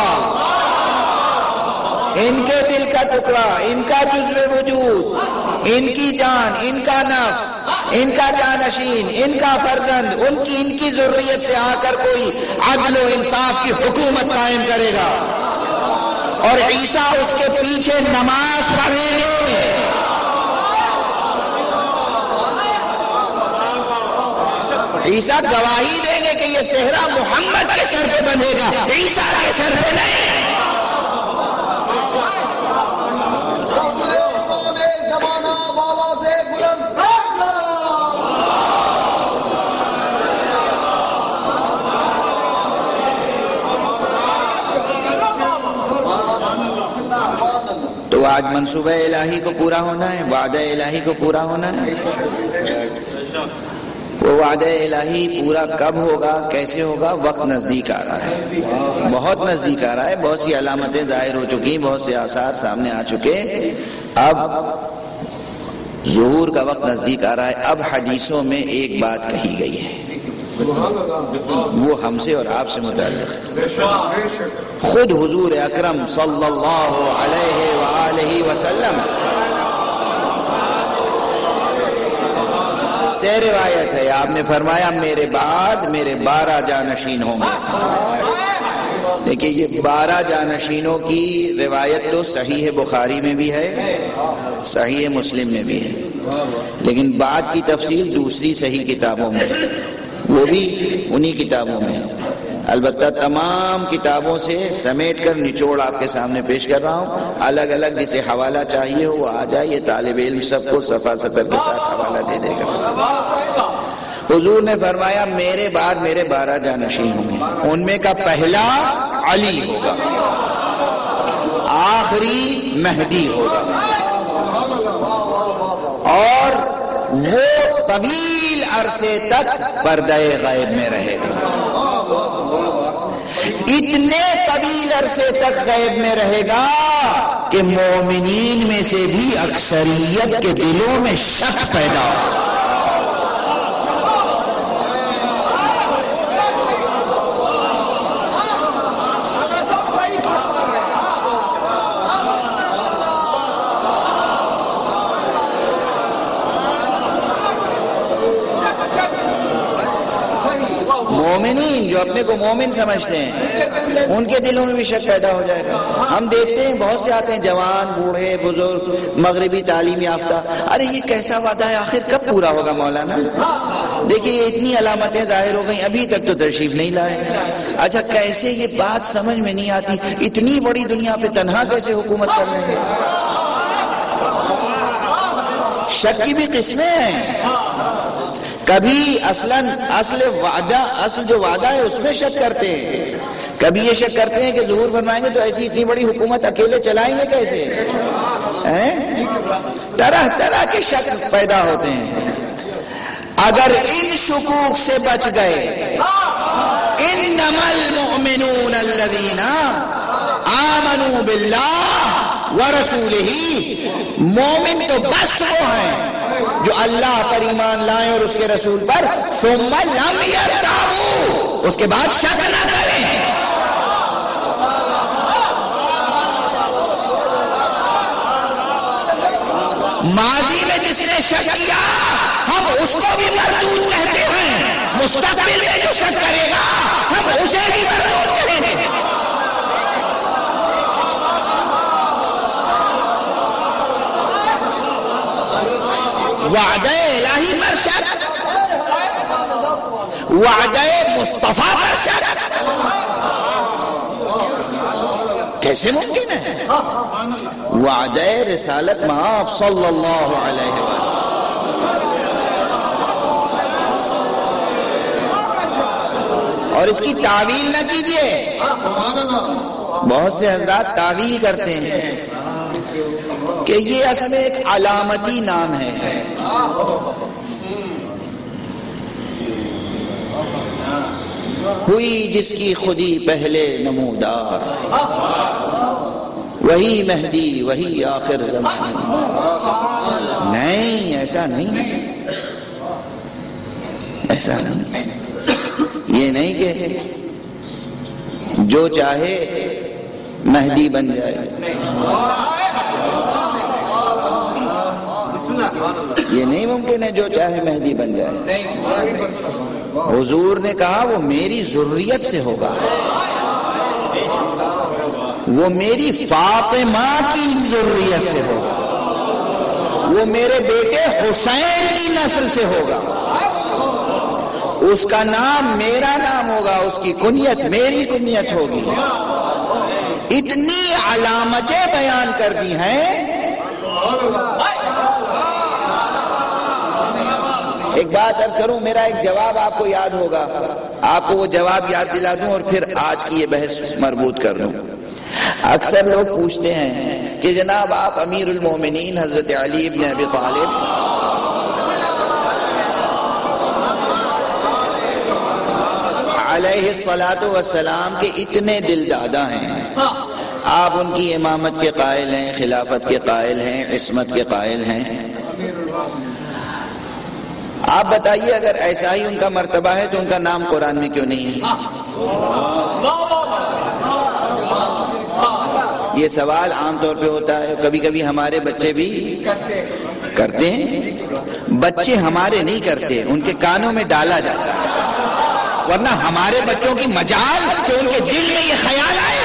ان کے دل کا ٹکڑا, ان کا جزو وجود, ان کی جان, ان کا نفس, ان کا جانشین, ان کا فرزند, ان کی ان کی ذریت سے آ کر کوئی عدل و انصاف کی حکومت قائم کرے گا. اور عیسیٰ اس کے پیچھے نماز پڑھیں گے. عیسیٰ گواہی دیں گے کہ یہ صحرا محمد کے سر پہ بنے گا, عیسیٰ کے سر پہ نہیں. تو آج منصوبہ الہی کو پورا ہونا ہے, وعدہ الہی کو پورا ہونا ہے. وہ وعدہ الہی پورا کب ہوگا, کیسے ہوگا؟ وقت نزدیک آ رہا ہے, بہت نزدیک آ رہا ہے. بہت سی علامتیں ظاہر ہو چکی, بہت سے آثار سامنے آ چکے. اب ظہور کا وقت نزدیک آ رہا ہے. اب حدیثوں میں ایک بات کہی گئی ہے, وہ ہم سے اور آپ سے متعلق ہے. خود حضور اکرم صلی اللہ علیہ وآلہ وسلم سے روایت ہے, آپ نے فرمایا میرے بعد میرے بارہ جانشین ہوں گے. دیکھیے یہ بارہ جانشینوں کی روایت تو صحیح بخاری میں بھی ہے, صحیح مسلم میں بھی ہے, لیکن بعد کی تفصیل دوسری صحیح کتابوں میں, وہ بھی انہی کتابوں میں. البتہ تمام کتابوں سے سمیٹ کر نچوڑ آپ کے سامنے پیش کر رہا ہوں. الگ الگ جسے حوالہ چاہیے وہ آ جائے, یہ طالب علم سب کو صفحہ سطر کے ساتھ حوالہ دے دے گا. حضور نے فرمایا میرے بعد میرے بارہ جانشین ہوں گے, ان میں کا پہلا علی ہوگا, آخری مہدی ہوگا, اور وہ طویل عرصے تک پردہ غیب میں رہے گا. اتنے طویل عرصے تک غیب میں رہے گا کہ مومنین میں سے بھی اکثریت کے دلوں میں شک پیدا ہو. مومنین جو اپنے کو مومن سمجھتے ہیں ان کے دلوں میں بھی شک پیدا ہو جائے گا. ہم دیکھتے ہیں بہت سے آتے ہیں جوان بوڑھے بزرگ مغربی تعلیم یافتہ, ارے یہ کیسا وعدہ ہے, آخر کب پورا ہوگا مولانا؟ دیکھیے یہ اتنی علامتیں ظاہر ہو گئیں, ابھی تک تو تشریف نہیں لائے. اچھا کیسے یہ بات سمجھ میں نہیں آتی, اتنی بڑی دنیا پہ تنہا کیسے حکومت کر رہے ہیں؟ شک کی بھی قسمیں ہیں. کبھی اصلاً اصل وعدہ اصل جو وعدہ ہے اس میں شک کرتے ہیں, کبھی یہ شک کرتے ہیں کہ ظہور فرمائیں گے تو ایسی اتنی بڑی حکومت اکیلے چلائیں گے کیسے؟ طرح طرح کے شک پیدا ہوتے ہیں. اگر ان شکوک سے بچ گئے, انما المؤمنون الذین آمنوا باللہ ورسولہ, مومن تو بس وہ ہیں جو اللہ پر ایمان لائیں اور اس کے رسول پر, ثم لم یرتابوا, اس کے بعد شک نہ کریں. ماضی میں جس نے شک کیا ہم اس کو بھی مردود کہتے ہیں, مستقبل میں جو شک کرے گا ہم اسے بھی مردود کریں گے. وعدہ الہی پر شک, وعدہ مصطفیٰ پر شک کیسے ممکن ہے؟ وعدہ رسالت مآب صلی اللہ علیہ وسلم. اور اس کی تعویل نہ کیجئے, بہت سے حضرات تعویل کرتے ہیں کہ یہ اصل میں ایک علامتی نام ہے. ہوئی جس کی خودی پہلے نمودار, وہی مہدی وہی آخر زمان. نہیں, ایسا نہیں, ایسا نہیں. یہ نہیں کہ جو چاہے مہدی بن جائے, یہ نہیں ممکن ہے جو چاہے مہدی بن جائے. حضور نے کہا وہ میری ذریت سے ہوگا, وہ میری فاطمہ کی ذریت سے ہوگا, وہ میرے بیٹے حسین کی نسل سے ہوگا, اس کا نام میرا نام ہوگا, اس کی کنیت میری کنیت ہوگی. اتنی علامتیں بیان کر دی ہیں. ایک بات عرض کروں, میرا ایک جواب آپ کو یاد ہوگا, آپ کو وہ جواب یاد دلا دوں اور پھر آج کی یہ بحث مربوط کر دوں. اکثر لوگ پوچھتے ہیں کہ جناب آپ امیر المومنین حضرت علی بن ابی طالب علیہ الصلاۃ والسلام کے اتنے دل دادا ہیں, آپ ان کی امامت کے قائل ہیں, خلافت کے قائل ہیں, عصمت کے قائل ہیں. آپ بتائیے اگر ایسا ہی ان کا مرتبہ ہے تو ان کا نام قرآن میں کیوں نہیں ہے؟ یہ سوال عام طور پہ ہوتا ہے, کبھی کبھی ہمارے بچے بھی کرتے ہیں. بچے ہمارے نہیں کرتے, ان کے کانوں میں ڈالا جاتا ہے, ورنہ ہمارے بچوں کی مجال کہ ان کے دل میں یہ خیال آئے.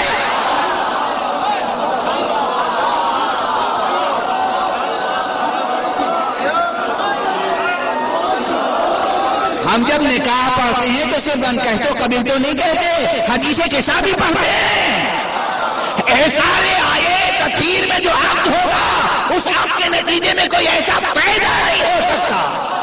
ہم جب نکاح پڑھتے ہیں تو صرف ان کہتو قبل تو نہیں کہتے, حدیث قصہ بھی پڑھتے ہیں. احسارِ آئے تطہیر میں جو عقد ہوگا اس عقد کے نتیجے میں کوئی ایسا پیدا نہیں ہو سکتا.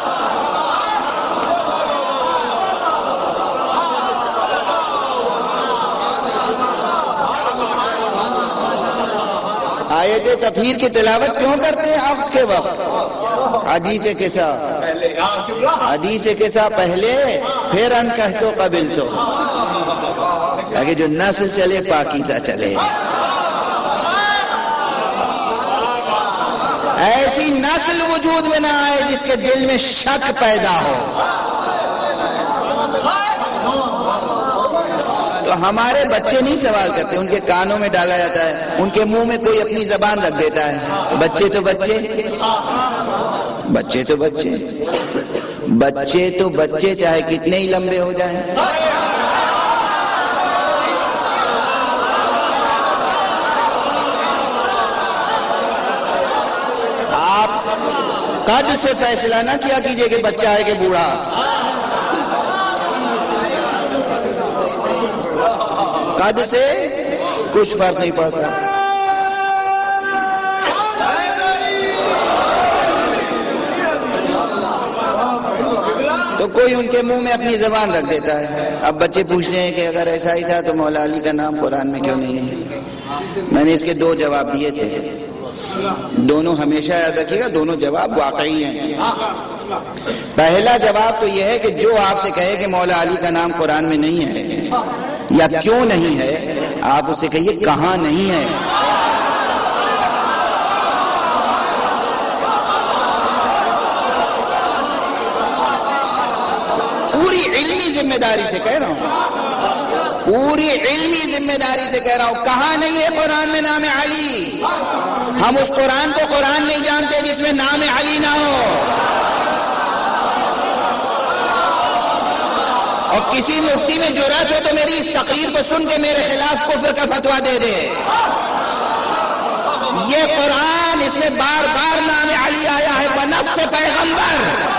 آیت تطہیر کی تلاوت کیوں کرتے ہیں عقد کے وقت؟ حدیث قصہ, حدیث قصہ پہلے, پھر ان کہتو قبل تو, تاکہ جو نسل چلے پاکیزہ چلے. ایسی نسل وجود میں نہ آئے جس کے دل میں شک پیدا ہو. تو ہمارے بچے نہیں سوال کرتے, ان کے کانوں میں ڈالا جاتا ہے, ان کے منہ میں کوئی اپنی زبان رکھ دیتا ہے. بچے تو بچے, بچے تو بچے, بچے تو بچے چاہے کتنے ہی لمبے ہو جائیں. آپ قد سے فیصلہ نہ کیا کیجئے کہ بچہ ہے کہ بوڑھا. قد سے کچھ فرق نہیں پڑتا. تو کوئی ان کے منہ میں اپنی زبان رکھ دیتا ہے. اب بچے پوچھتے ہیں کہ اگر ایسا ہی تھا تو مولا علی کا نام قرآن میں کیوں نہیں ہے؟ میں نے اس کے دو جواب دیے تھے. دونوں ہمیشہ یاد رکھیے گا، دونوں جواب واقعی ہیں. پہلا جواب تو یہ ہے کہ جو آپ سے کہے کہ مولا علی کا نام قرآن میں نہیں ہے یا کیوں نہیں ہے، آپ اسے کہیے کہاں نہیں ہے. پوری علمی ذمہ داری سے کہہ رہا ہوں، پوری علمی ذمہ داری سے کہہ رہا ہوں، کہاں نہیں ہے قرآن میں نام علی؟ ہم اس قرآن کو قرآن نہیں جانتے جس میں نام علی نہ ہو. اور کسی مفتی میں جرأت ہو تو میری اس تقریر کو سن کے میرے خلاف کفر کا فتویٰ دے دے. یہ قرآن، اس میں بار بار نام علی آیا ہے بنص پیغمبر.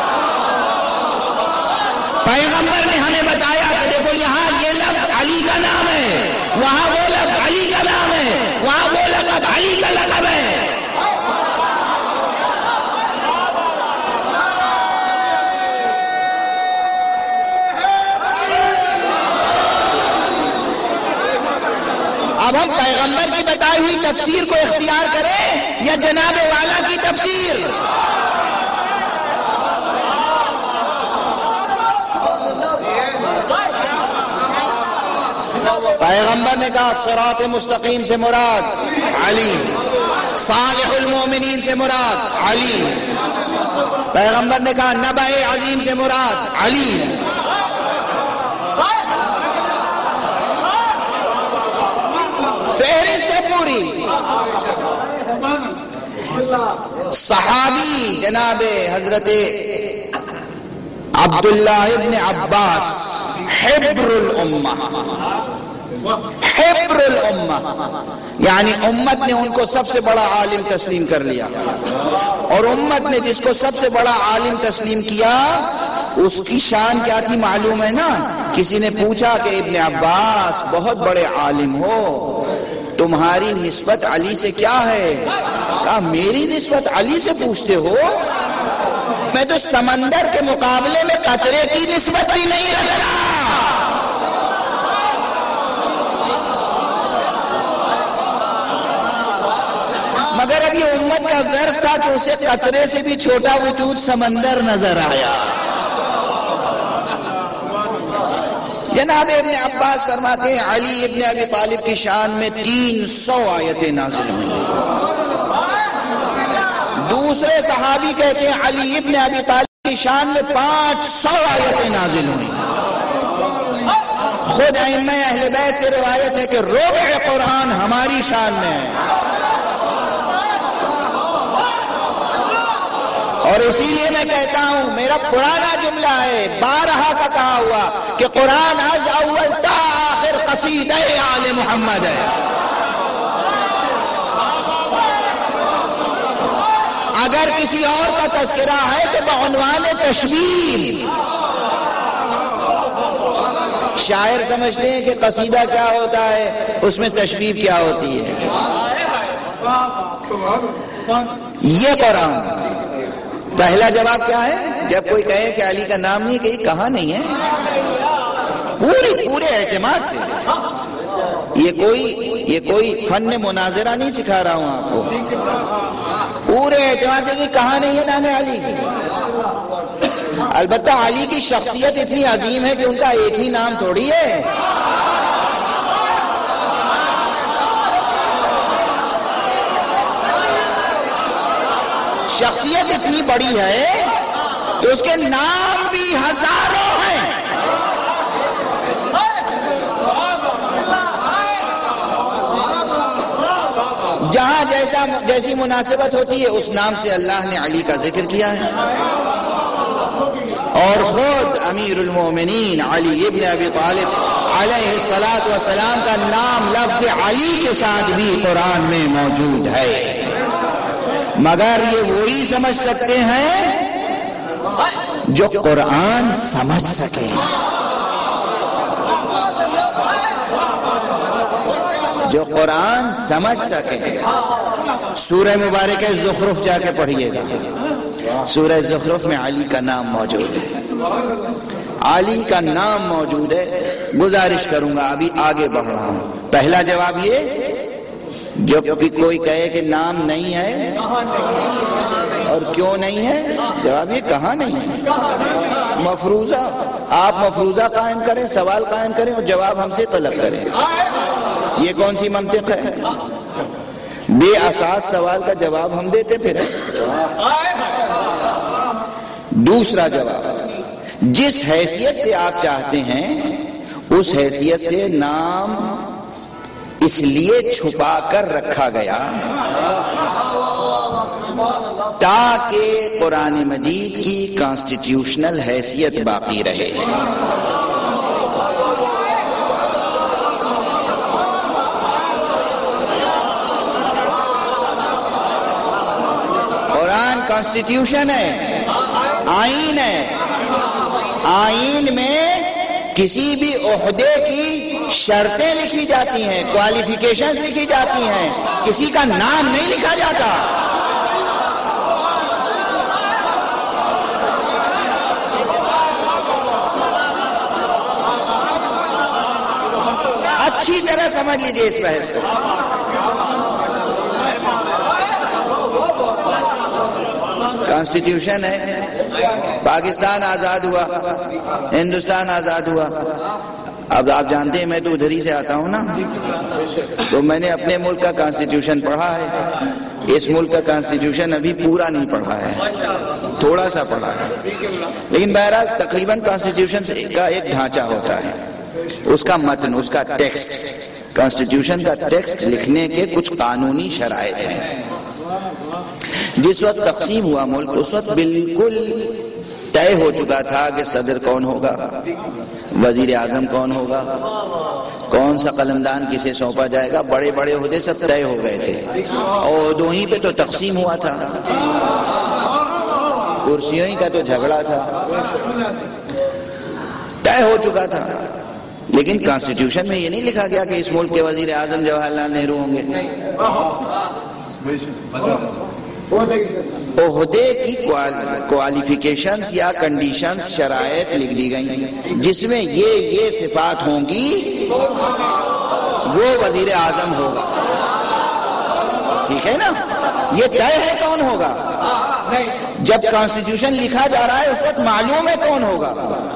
پیغمبر نے ہمیں بتایا کہ دیکھو یہاں یہ لفظ علی کا نام ہے، وہاں وہ لفظ علی کا نام ہے، وہاں وہ لقب علی کا لقب ہے. اب ہم پیغمبر کی بتائی ہوئی تفسیر کو اختیار کریں یا جناب والا کی تفسیر؟ پیغمبر نے کہا صراط مستقیم سے مراد علی، صالح المومنین سے مراد علی. پیغمبر نے کہا نبأ عظیم سے مراد علی. فہرست ہے پوری. صحابی جناب حضرت عبداللہ ابن عباس حبر الامہ، حبر الامہ یعنی امت نے ان کو سب سے بڑا عالم تسلیم کر لیا. اور امت نے جس کو سب سے بڑا عالم تسلیم کیا اس کی شان کیا تھی معلوم ہے نا؟ کسی نے پوچھا کہ ابن عباس بہت بڑے عالم ہو، تمہاری نسبت علی سے کیا ہے؟ کہا میری نسبت علی سے پوچھتے ہو؟ میں تو سمندر کے مقابلے میں قطرے کی نسبت بھی نہیں رکھتا. مگر اب یہ امت کا ظرف تھا کہ اسے قطرے سے بھی چھوٹا وجود سمندر نظر آیا. جناب ابن عباس فرماتے ہیں علی ابن ابی طالب کی شان میں تین سو آیتیں نازل ہوئیں. دوسرے صحابی کہتے ہیں علی ابن ابی طالب کی شان میں پانچ سو آیتیں نازل ہوئیں. خود ائمہ اہل بیت سے روایت ہے کہ ربع قرآن ہماری شان میں ہے. اور اسی لیے میں کہتا ہوں، میرا پرانا جملہ ہے، بارہا کا کہا ہوا کہ قرآن از اول تا آخر قصیدہ آل محمد ہے. اگر کسی اور کا تذکرہ ہے تو بعنوان تشبیہ. شاعر سمجھتے ہیں کہ قصیدہ کیا ہوتا ہے، اس میں تشبیہ کیا ہوتی ہے. یہ قرآن پہلا جواب کیا ہے؟ جب کوئی کہے کہ علی کا نام نہیں، کہ کہاں نہیں ہے، پوری پورے اعتماد سے. یہ کوئی یہ کوئی فن مناظرہ نہیں سکھا رہا ہوں آپ کو، پورے اعتماد سے کہ کہاں نہیں ہے نام علی. البتہ علی کی شخصیت اتنی عظیم ہے کہ ان کا ایک ہی نام تھوڑی ہے. شخصیت اتنی بڑی ہے کہ اس کے نام بھی ہزاروں ہیں. جہاں جیسا جیسی مناسبت ہوتی ہے اس نام سے اللہ نے علی کا ذکر کیا ہے. اور خود امیر المومنین علی ابن ابی طالب علیہ الصلاۃ والسلام کا نام لفظ علی کے ساتھ بھی قرآن میں موجود ہے. مگر یہ وہی سمجھ سکتے ہیں جو قرآن سمجھ سکے، جو قرآن سمجھ سکے۔ سورہ مبارکہ زخرف جا کے پڑھیے گا، سورہ زخرف میں علی کا نام موجود ہے، علی کا نام موجود ہے۔ گزارش کروں گا، ابھی آگے بڑھ رہا ہوں۔ پہلا جواب یہ، جب بھی کوئی کہے کہ نام نہیں ہے اور کیوں نہیں ہے، جواب یہ کہاں نہیں ہے۔ مفروضہ، آپ مفروضہ قائم کریں، سوال قائم کریں اور جواب ہم سے طلب کریں، یہ کون سی منطق ہے؟ بے اساس سوال کا جواب ہم دیتے پھر۔ دوسرا جواب، جس حیثیت سے آپ چاہتے ہیں اس حیثیت سے نام اس لیے چھپا کر رکھا گیا تاکہ قرآن مجید کی کانسٹیٹیوشنل حیثیت باقی رہے۔ قرآن کانسٹیٹیوشن ہے، آئین ہے، آئین میں کسی بھی عہدے کی شرطیں لکھی جاتی ہیں، کوالیفیکیشنز لکھی جاتی ہیں، کسی کا نام نہیں لکھا جاتا۔ اچھی طرح سمجھ لیجیے اس بحث کو۔ کانسٹیٹیوشن ہے، پاکستان آزاد ہوا، ہندوستان آزاد ہوا۔ اب آپ جانتے ہیں میں تو ادھر ہی سے آتا ہوں نا، تو میں نے اپنے ملک کا کانسٹیٹیوشن پڑھا ہے، اس ملک کا کانسٹیٹیوشن ابھی پورا نہیں پڑھا ہے، تھوڑا سا پڑھا ہے، لیکن بہرحال تقریباً کانسٹیٹیوشن کا ایک ڈھانچہ ہوتا ہے، اس کا متن، اس کا ٹیکسٹ، کانسٹیٹیوشن کا ٹیکسٹ لکھنے کے کچھ قانونی شرائط ہیں۔ جس وقت تقسیم ہوا ملک اس وقت بالکل طے ہو چکا تھا کہ صدر کون ہوگا، وزیر اعظم کون ہوگا، کون سا قلمدان کسے سونپا جائے گا، بڑے بڑے عہدے سب طے ہو گئے تھے، اور دو ہی پہ تو تقسیم ہوا تھا، کرسیوں ہی کا تو جھگڑا تھا، طے ہو چکا تھا۔ لیکن کانسٹیٹیوشن میں یہ نہیں لکھا گیا کہ اس ملک کے وزیر اعظم جواہر لال نہرو ہوں گے۔ عہدے کی کوالیفیکیشنز یا کنڈیشنز، شرائط لکھ دی گئی جس میں یہ یہ صفات ہوں گی وہ وزیر اعظم ہوگا، ٹھیک ہے نا، یہ طے ہے کون ہوگا۔ جب کانسٹیٹیوشن لکھا جا رہا ہے اس وقت معلوم ہے کون ہوگا،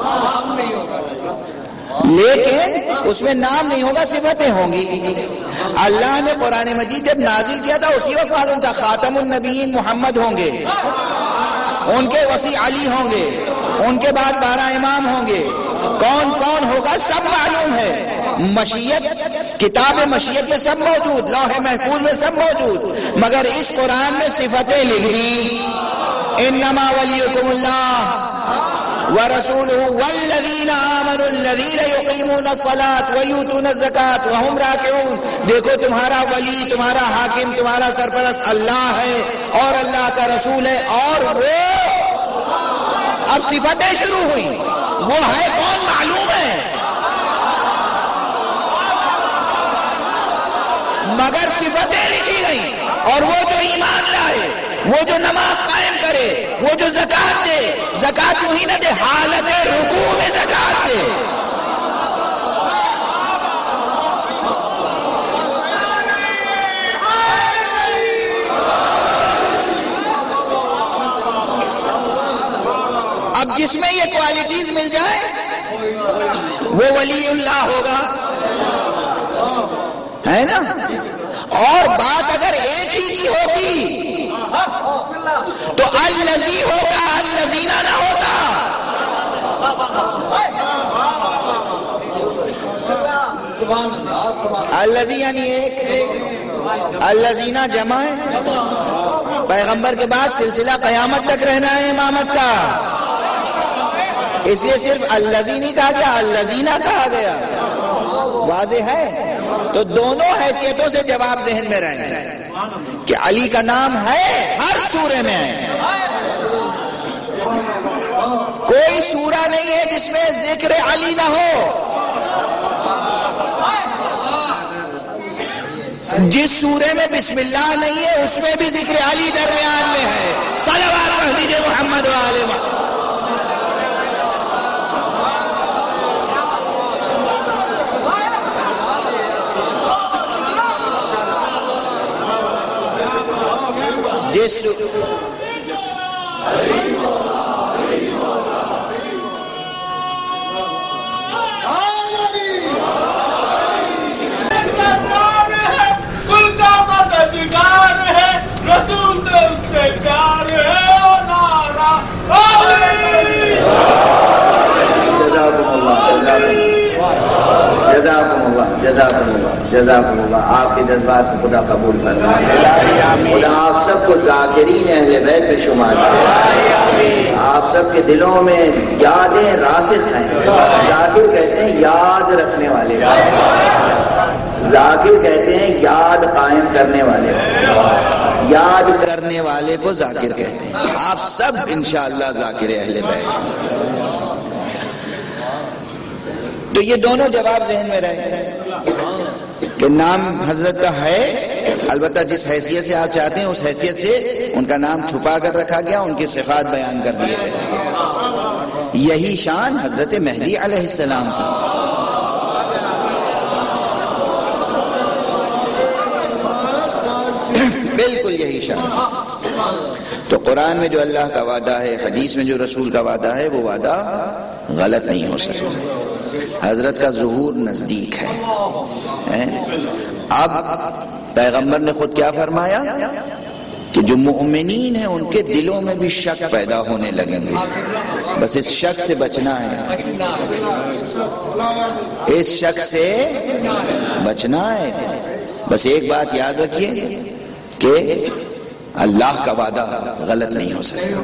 لیکن اس میں نام نہیں ہوگا، صفتیں ہوں گی۔ اللہ نے قرآن مجید جب نازل کیا تھا اسی وقت معلوم تھا خاتم النبیین محمد ہوں گے، ان کے وصی علی ہوں گے، ان کے بعد بارہ امام ہوں گے، کون کون ہوگا سب معلوم ہے، مشیت، کتاب مشیت میں سب موجود، لوح محفوظ میں سب موجود، مگر اس قرآن میں صفتیں لکھ دی، انما ولیکم اللہ وَرَسُولُهُ وَالَّذِينَ آمَنُوا الَّذِينَ يُقِيمُونَ الصَّلَاةَ وَيُؤْتُونَ الزَّكَاةَ وَهُمْ رَاكِعُونَ۔ دیکھو تمہارا ولی، تمہارا حاکم، تمہارا سرپرست اللہ ہے اور اللہ کا رسول ہے، اور وہ اب صفتیں شروع ہوئی، وہ ہے کون معلوم ہے، مگر صفتیں لکھی گئی، اور وہ جو ایمان لائے، وہ جو نماز قائم کرے، وہ جو زکات دے، زکات یوں ہی نہ دے، حالت رکوع میں زکات دے، اب جس میں یہ کوالٹیز مل جائے وہ ولی اللہ ہوگا، ہے نا۔ اور بات اگر ایک ہی کی ہوتی تو الذی ہوگا، الذین نہ ہوتا۔ الذی یعنی ایک، الذین جمع ہے، پیغمبر کے بعد سلسلہ قیامت تک رہنا ہے امامت کا، اس لیے صرف الذی نہیں کہا گیا، الذین کہا گیا، واضح ہے۔ تو دونوں حیثیتوں سے جواب ذہن میں رہے کہ علی کا نام ہے ہر سورے میں ہے. کوئی سورہ نہیں ہے جس میں ذکر علی نہ ہو. جس سورے میں بسم اللہ نہیں ہے اس میں بھی ذکر علی درمیان میں ہے. صلوات پڑھ دیجئے محمد و آل محمد. جس رسول سے اس سے پیار ہے او نارا جزاکم اللہ جزاکم اللہ جزاکم اللہ جزاکم اللہ. آپ کے جذبات کو خدا قبول فرمائے. خدا آپ سب کو ذاکرین اہل بیت میں شمار کرے. آپ سب کے دلوں میں یادیں راسخ ہیں. ذاکر کہتے ہیں یاد رکھنے والے, ذاکر کہتے ہیں یاد قائم کرنے والے, یاد کرنے والے کو ذاکر کہتے ہیں. آپ سب انشاءاللہ ذاکر اہل بیت. تو یہ دونوں جواب ذہن میں رہے کہ نام حضرت کا ہے, البتہ جس حیثیت سے آپ چاہتے ہیں اس حیثیت سے ان کا نام چھپا کر رکھا گیا, ان کی صفات بیان کر دیے گئے. یہی شان حضرت مہدی علیہ السلام کی. بالکل یہی شان. تو قرآن میں جو اللہ کا وعدہ ہے, حدیث میں جو رسول کا وعدہ ہے, وہ وعدہ غلط نہیں ہو سکتا. حضرت کا ظہور نزدیک ہے. اب پیغمبر نے خود کیا فرمایا کہ جو مؤمنین ہیں ان کے دلوں میں بھی شک پیدا ہونے لگیں گے. بس اس شک سے بچنا ہے, اس شک سے بچنا ہے. بس ایک بات یاد رکھیے کہ اللہ کا وعدہ غلط نہیں ہو سکتا,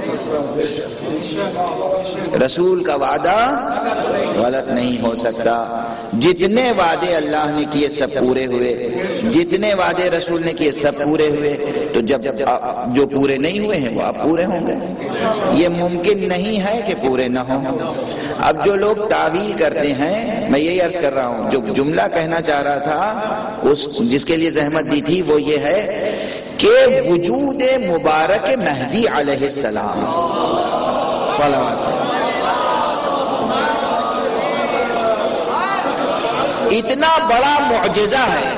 رسول کا وعدہ غلط نہیں ہو سکتا. جتنے وعدے اللہ نے کیے سب پورے ہوئے, جتنے وعدے رسول نے کیے سب پورے ہوئے. تو جب جو پورے نہیں ہوئے ہیں وہ اب پورے ہوں گے. یہ ممکن نہیں ہے کہ پورے نہ ہوں. اب جو لوگ تعویل کرتے ہیں, میں یہی عرض کر رہا ہوں, جو جملہ کہنا چاہ رہا تھا اس جس کے لیے زحمت دی تھی وہ یہ ہے کہ وجود مبارک مہدی علیہ السلام صلوات اتنا بڑا معجزہ ہے.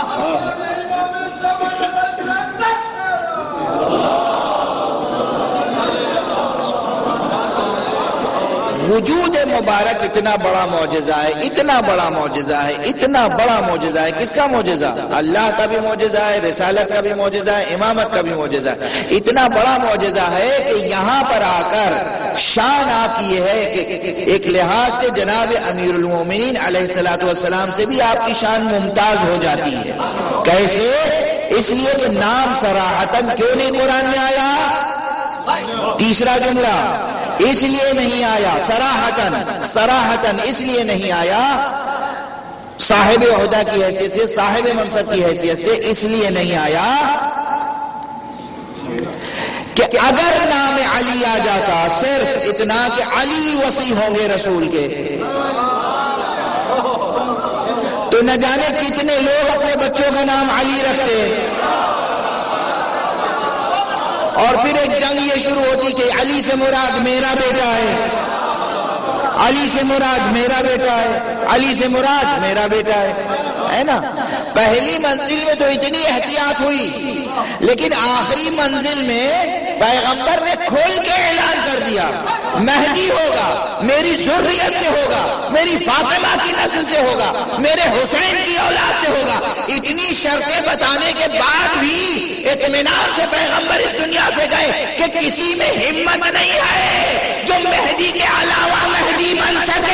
وجود مبارک اتنا بڑا معجزہ ہے, اتنا بڑا معجزہ ہے, اتنا بڑا معجزہ ہے. کس کا معجزہ؟ اللہ کا بھی معجزہ ہے, رسالت کا بھی معجزہ ہے, امامت کا بھی معجزہ ہے. اتنا بڑا معجزہ ہے کہ یہاں پر آ کر شان آپ کی یہ ہے کہ ایک لحاظ سے جناب امیر المومنین علیہ الصلوۃ والسلام سے بھی آپ کی شان ممتاز ہو جاتی ہے. کیسے؟ اس لیے کہ نام صراحتاً کیوں نہیں قرآن میں آیا؟ تیسرا جملہ اس لیے نہیں آیا صراحتاً, صراحتاً اس لیے نہیں آیا صاحب عہدہ کی حیثیت سے, صاحب منصب کی حیثیت سے اس لیے نہیں آیا کہ اگر نام علی آ جاتا صرف اتنا کہ علی وصی ہوں گے رسول کے, تو نہ جانے کتنے لوگ اپنے بچوں کا نام علی رکھتے, اور پھر ایک جنگ یہ شروع ہوتی کہ علی سے مراد میرا بیٹا ہے, علی سے مراد میرا بیٹا ہے, علی سے مراد میرا بیٹا ہے, ہے نا. پہلی منزل میں تو اتنی احتیاط ہوئی, لیکن آخری منزل میں پیغمبر نے کھول کے اعلان کر دیا مہدی ہوگا, میری ذریت سے ہوگا, میری فاطمہ کی نسل سے ہوگا, میرے حسین کی اولاد سے ہوگا. اتنی شرطیں بتانے کے بعد بھی اطمینان سے پیغمبر اس دنیا سے گئے کہ کسی میں ہمت نہیں ہے جو مہدی کے علاوہ مہدی بن سکے.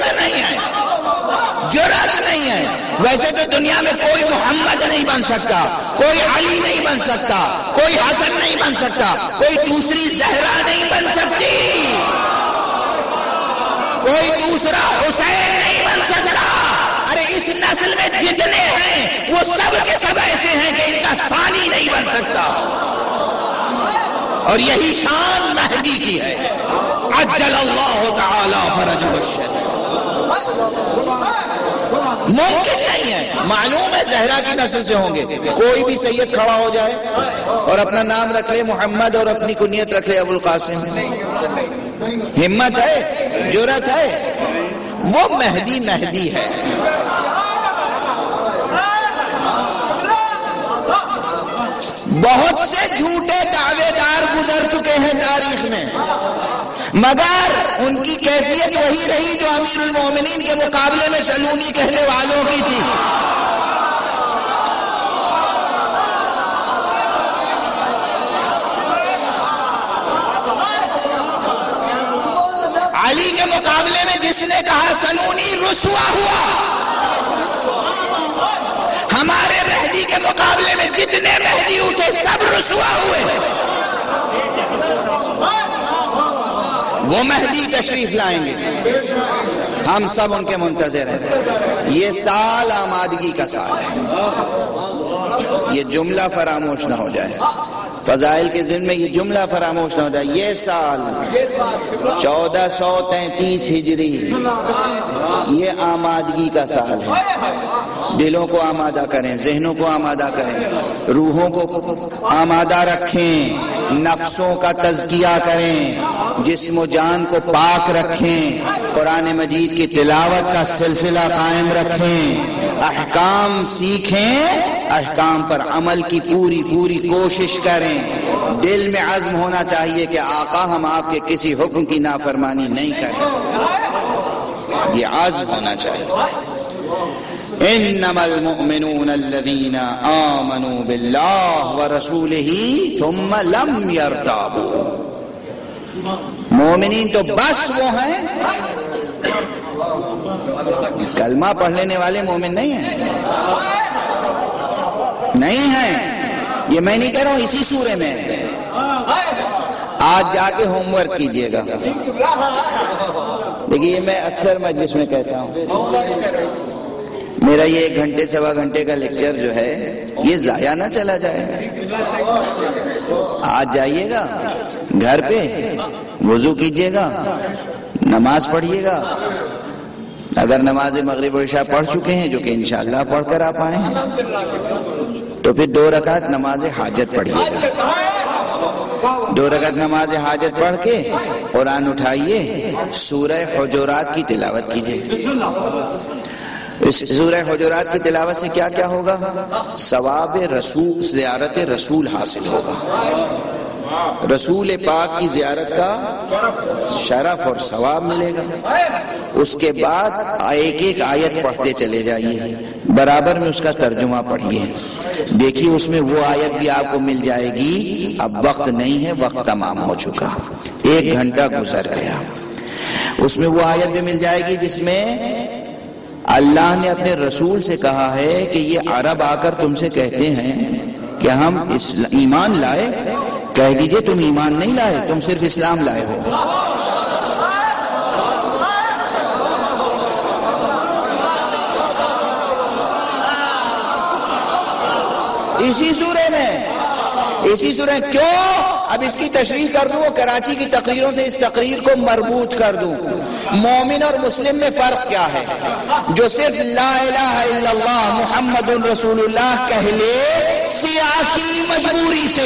جرأت نہیں ہے، جرأت نہیں ہے. ویسے تو دنیا میں کوئی محمد نہیں بن سکتا، کوئی علی نہیں بن سکتا، کوئی حسن نہیں بن سکتا، کوئی دوسری زہرا نہیں بن سکتی، کوئی دوسرا حسین نہیں بن سکتا. ارے اس نسل میں جتنے ہیں وہ سب کے سب ایسے ہیں کہ ان کا ثانی نہیں بن سکتا. اور یہی شان مہدی کی ہے. عجل اللہ تعالی فرجہ الشریف. ممکن نہیں ہے. معلوم ہے زہرا کی نسل سے ہوں گے. کوئی بھی سید کھڑا ہو جائے اور اپنا نام رکھ لے محمد اور اپنی کنیت رکھ لے ابو القاسم، ہمت ہے، جرأت ہے. وہ مہدی مہدی ہے. بہت سے جھوٹے دعوے دار گزر چکے ہیں تاریخ میں، مگر ان کی کیفیت وہی رہی جو امیر المومنین کے مقابلے میں سلونی کہنے والوں کی تھی. علی کے مقابلے میں جس نے کہا سلونی رسوا ہوا. ہمارے مہدی کے مقابلے میں جتنے مہدی اٹھے سب رسوا ہوئے. وہ مہدی تشریف لائیں گے، ہم سب ان کے منتظر ہیں. یہ سال آمادگی کا سال ہے. یہ جملہ فراموش نہ ہو جائے، فضائل کے ذمن میں یہ جملہ فراموش نہ ہو جائے. یہ سال چودہ سو تینتیس ہجری یہ آمادگی کا سال ہے. دلوں کو آمادہ کریں، ذہنوں کو آمادہ کریں، روحوں کو آمادہ رکھیں، نفسوں کا تزکیہ کریں، جسم و جان کو پاک رکھیں، قرآن مجید کی تلاوت کا سلسلہ قائم رکھیں، احکام سیکھیں، احکام پر عمل کی پوری پوری کوشش کریں. دل میں عزم ہونا چاہیے کہ آقا ہم آپ کے کسی حکم کی نافرمانی نہیں کریں. یہ عزم ہونا چاہیے. انما المؤمنون الذين آمنوا بالله ورسوله ثم لم يرتابوا. مومنین تو بس وہ ہیں، کلمہ پڑھ لینے والے مومن نہیں ہیں، نہیں ہیں. یہ میں نہیں کہہ رہا ہوں، اسی سورے میں. آج جا کے ہوم ورک کیجئے گا. دیکھیے میں اکثر مجلس میں کہتا ہوں، میرا یہ ایک گھنٹے سوا گھنٹے کا لیکچر جو ہے یہ ضائع نہ چلا جائے. آج جائیے گا گھر پہ، وضو کیجئے گا، نماز پڑھیے گا. اگر نماز مغرب و عشاء پڑھ چکے ہیں، جو کہ انشاءاللہ پڑھ کر آپ آئے ہیں، تو پھر دو رکعت نماز حاجت پڑھیے گا. دو رکعت نماز حاجت پڑھ کے قرآن اٹھائیے، سورہ حجرات کی تلاوت کیجئے. اس سورہ حجرات کی تلاوت سے کیا کیا ہوگا؟ ثواب رسول، زیارت رسول حاصل ہوگا. رسول پاک کی زیارت کا شرف اور ثواب ملے گا. اس کے بعد ایک ایک آیت پڑھتے چلے جائیے، برابر میں اس کا ترجمہ پڑھیے. دیکھیے اس میں وہ آیت بھی آپ کو مل جائے گی. اب وقت نہیں ہے، وقت تمام ہو چکا، ایک گھنٹہ گزر گیا. اس میں وہ آیت بھی مل جائے گی جس میں اللہ نے اپنے رسول سے کہا ہے کہ یہ عرب آ کر تم سے کہتے ہیں کہ ہم ایمان لائے. کہہ دیجئے تم ایمان نہیں لائے، تم صرف اسلام لائے ہو. اسی سورے میں، اسی سورہ کیوں اب اس کی تشریح کر دوں، کراچی کی تقریروں سے اس تقریر کو مربوط کر دوں. مومن اور مسلم میں فرق کیا ہے؟ جو صرف لا الہ الا اللہ محمد رسول اللہ کہہ لے سیاسی مجبوری سے،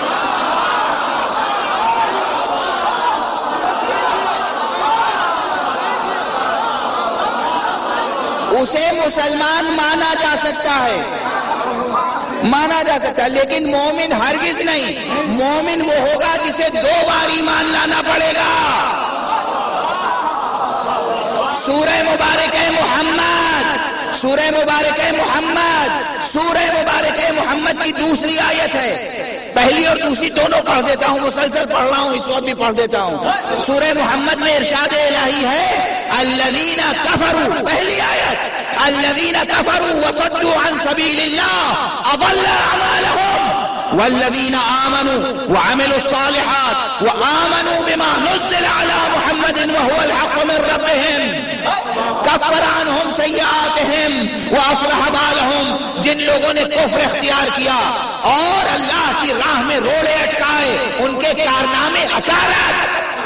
اسے مسلمان مانا جا سکتا ہے، مانا جا سکتا ہے، لیکن مومن ہرگز نہیں. مومن وہ ہوگا جسے دو بار ایمان لانا پڑے گا. سورہ مبارک ہے محمد، سورہ مبارک محمد سورہ مبارک محمد کی دوسری آیت ہے. پہلی اور دوسری دونوں پڑھ دیتا ہوں، مسلسل پڑھ رہا ہوں، اس وقت بھی پڑھ دیتا ہوں. سورہ محمد میں ارشاد الہی ہے الذین کفروا، پہلی آیت، الذین کفروا وصدوا عن سبیل اللہ اضل اعمالهم والذین آمنوا وعملوا الصالحات وآمنوا بما نزل على محمد وهو الحق من ربهم کفر عنہم سیئاتہم واصلح بالہم، جن لوگوں نے کفر اختیار کیا اور اللہ کی راہ میں روڑے اٹکائے، ان کے کارنامے اکارت،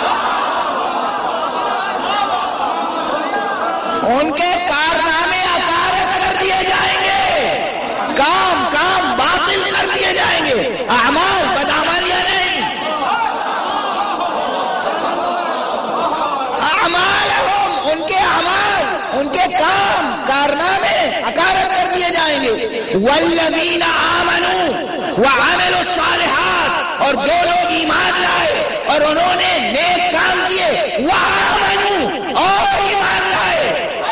ان کے کارنامے اکارت کر دیے جائیں گے، کام کام باطل کر دیے جائیں گے، اعمال بدعمل یا نہیں، اعمالہم، ان کے اعمال، ان کے کام کارنامے اکارت کر دیے جائیں گے. والذین آمنوا وعملوا الصالحات، اور جو لوگ ایمان لائے اور انہوں نے نیک کام کیے، وآمنوا، اور ایمان لائے.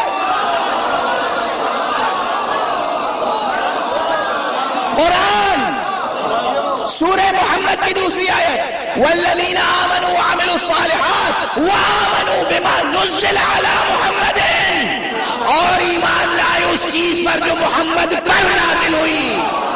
قرآن سورہ محمد کی دوسری آیت، والذین آمنوا وعملوا الصالحات وآمنوا بما نزل علی محمد، اور ایمان لائے اس چیز پر جو محمد پر نازل ہوئی،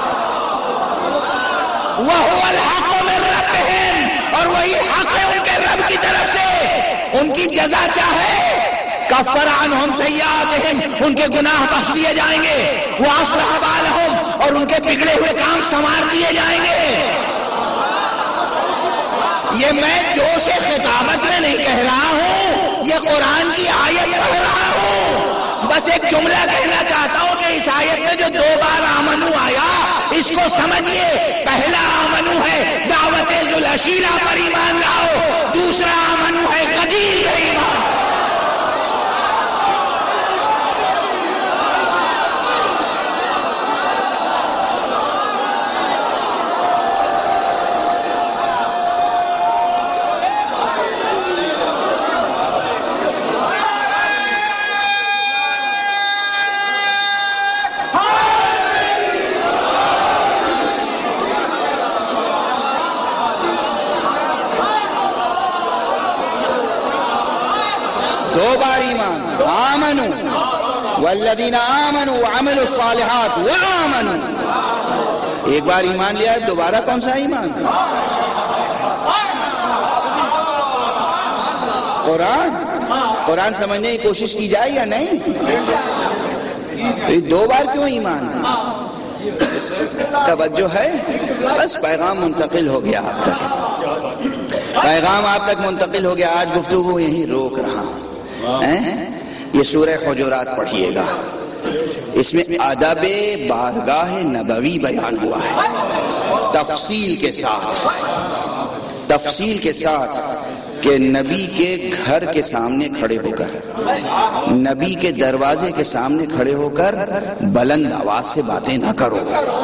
وَهُوَ الْحَقُّ مِن رَّبِّهِمْ، اور وہی حق ہے ان کے رب کی طرف سے. ان کی جزا کیا ہے؟ کفر عنہم سیئاتہم، ان کے گناہ بخش دیے جائیں گے، وَأَصْلَحَ بَالَهُمْ، اور ان کے بگڑے ہوئے کام سنوار دیے جائیں گے. یہ میں جوش خطابت میں نہیں کہہ رہا ہوں، یہ قرآن کی آیت پڑھ رہا ہوں. بس ایک جملہ کہنا چاہتا ہوں کہ اس آیت میں جو دو بار آمنو آیا، اس کو سمجھیے. پہلا آمنو ہے دعوت ذوالعشیرہ پر ایمان لاؤ، دوسرا آمنو ہے غدیر ایمان. دو بار ایمان، آمنوا والذین آمنوا وعملوا الصالحات وآمنوا. ایک بار ایمان لیا ہے، دوبارہ کون سا ایمان؟ قرآن. قرآن سمجھنے کی کوشش کی جائے یا نہیں؟ دو بار کیوں ایمان ہے؟ توجہ ہے؟ بس پیغام منتقل ہو گیا آپ تک، پیغام آپ تک منتقل ہو گیا. آج گفتگو یہیں روک رہا ہوں. یہ سورہ حجرات پڑھیے گا، اس میں ادب بارگاہ نبوی بیان ہوا ہے، تفصیل کے ساتھ، تفصیل کے ساتھ کہ نبی کے گھر کے سامنے کھڑے ہو کر، نبی کے دروازے کے سامنے کھڑے ہو کر بلند آواز سے باتیں نہ کرو.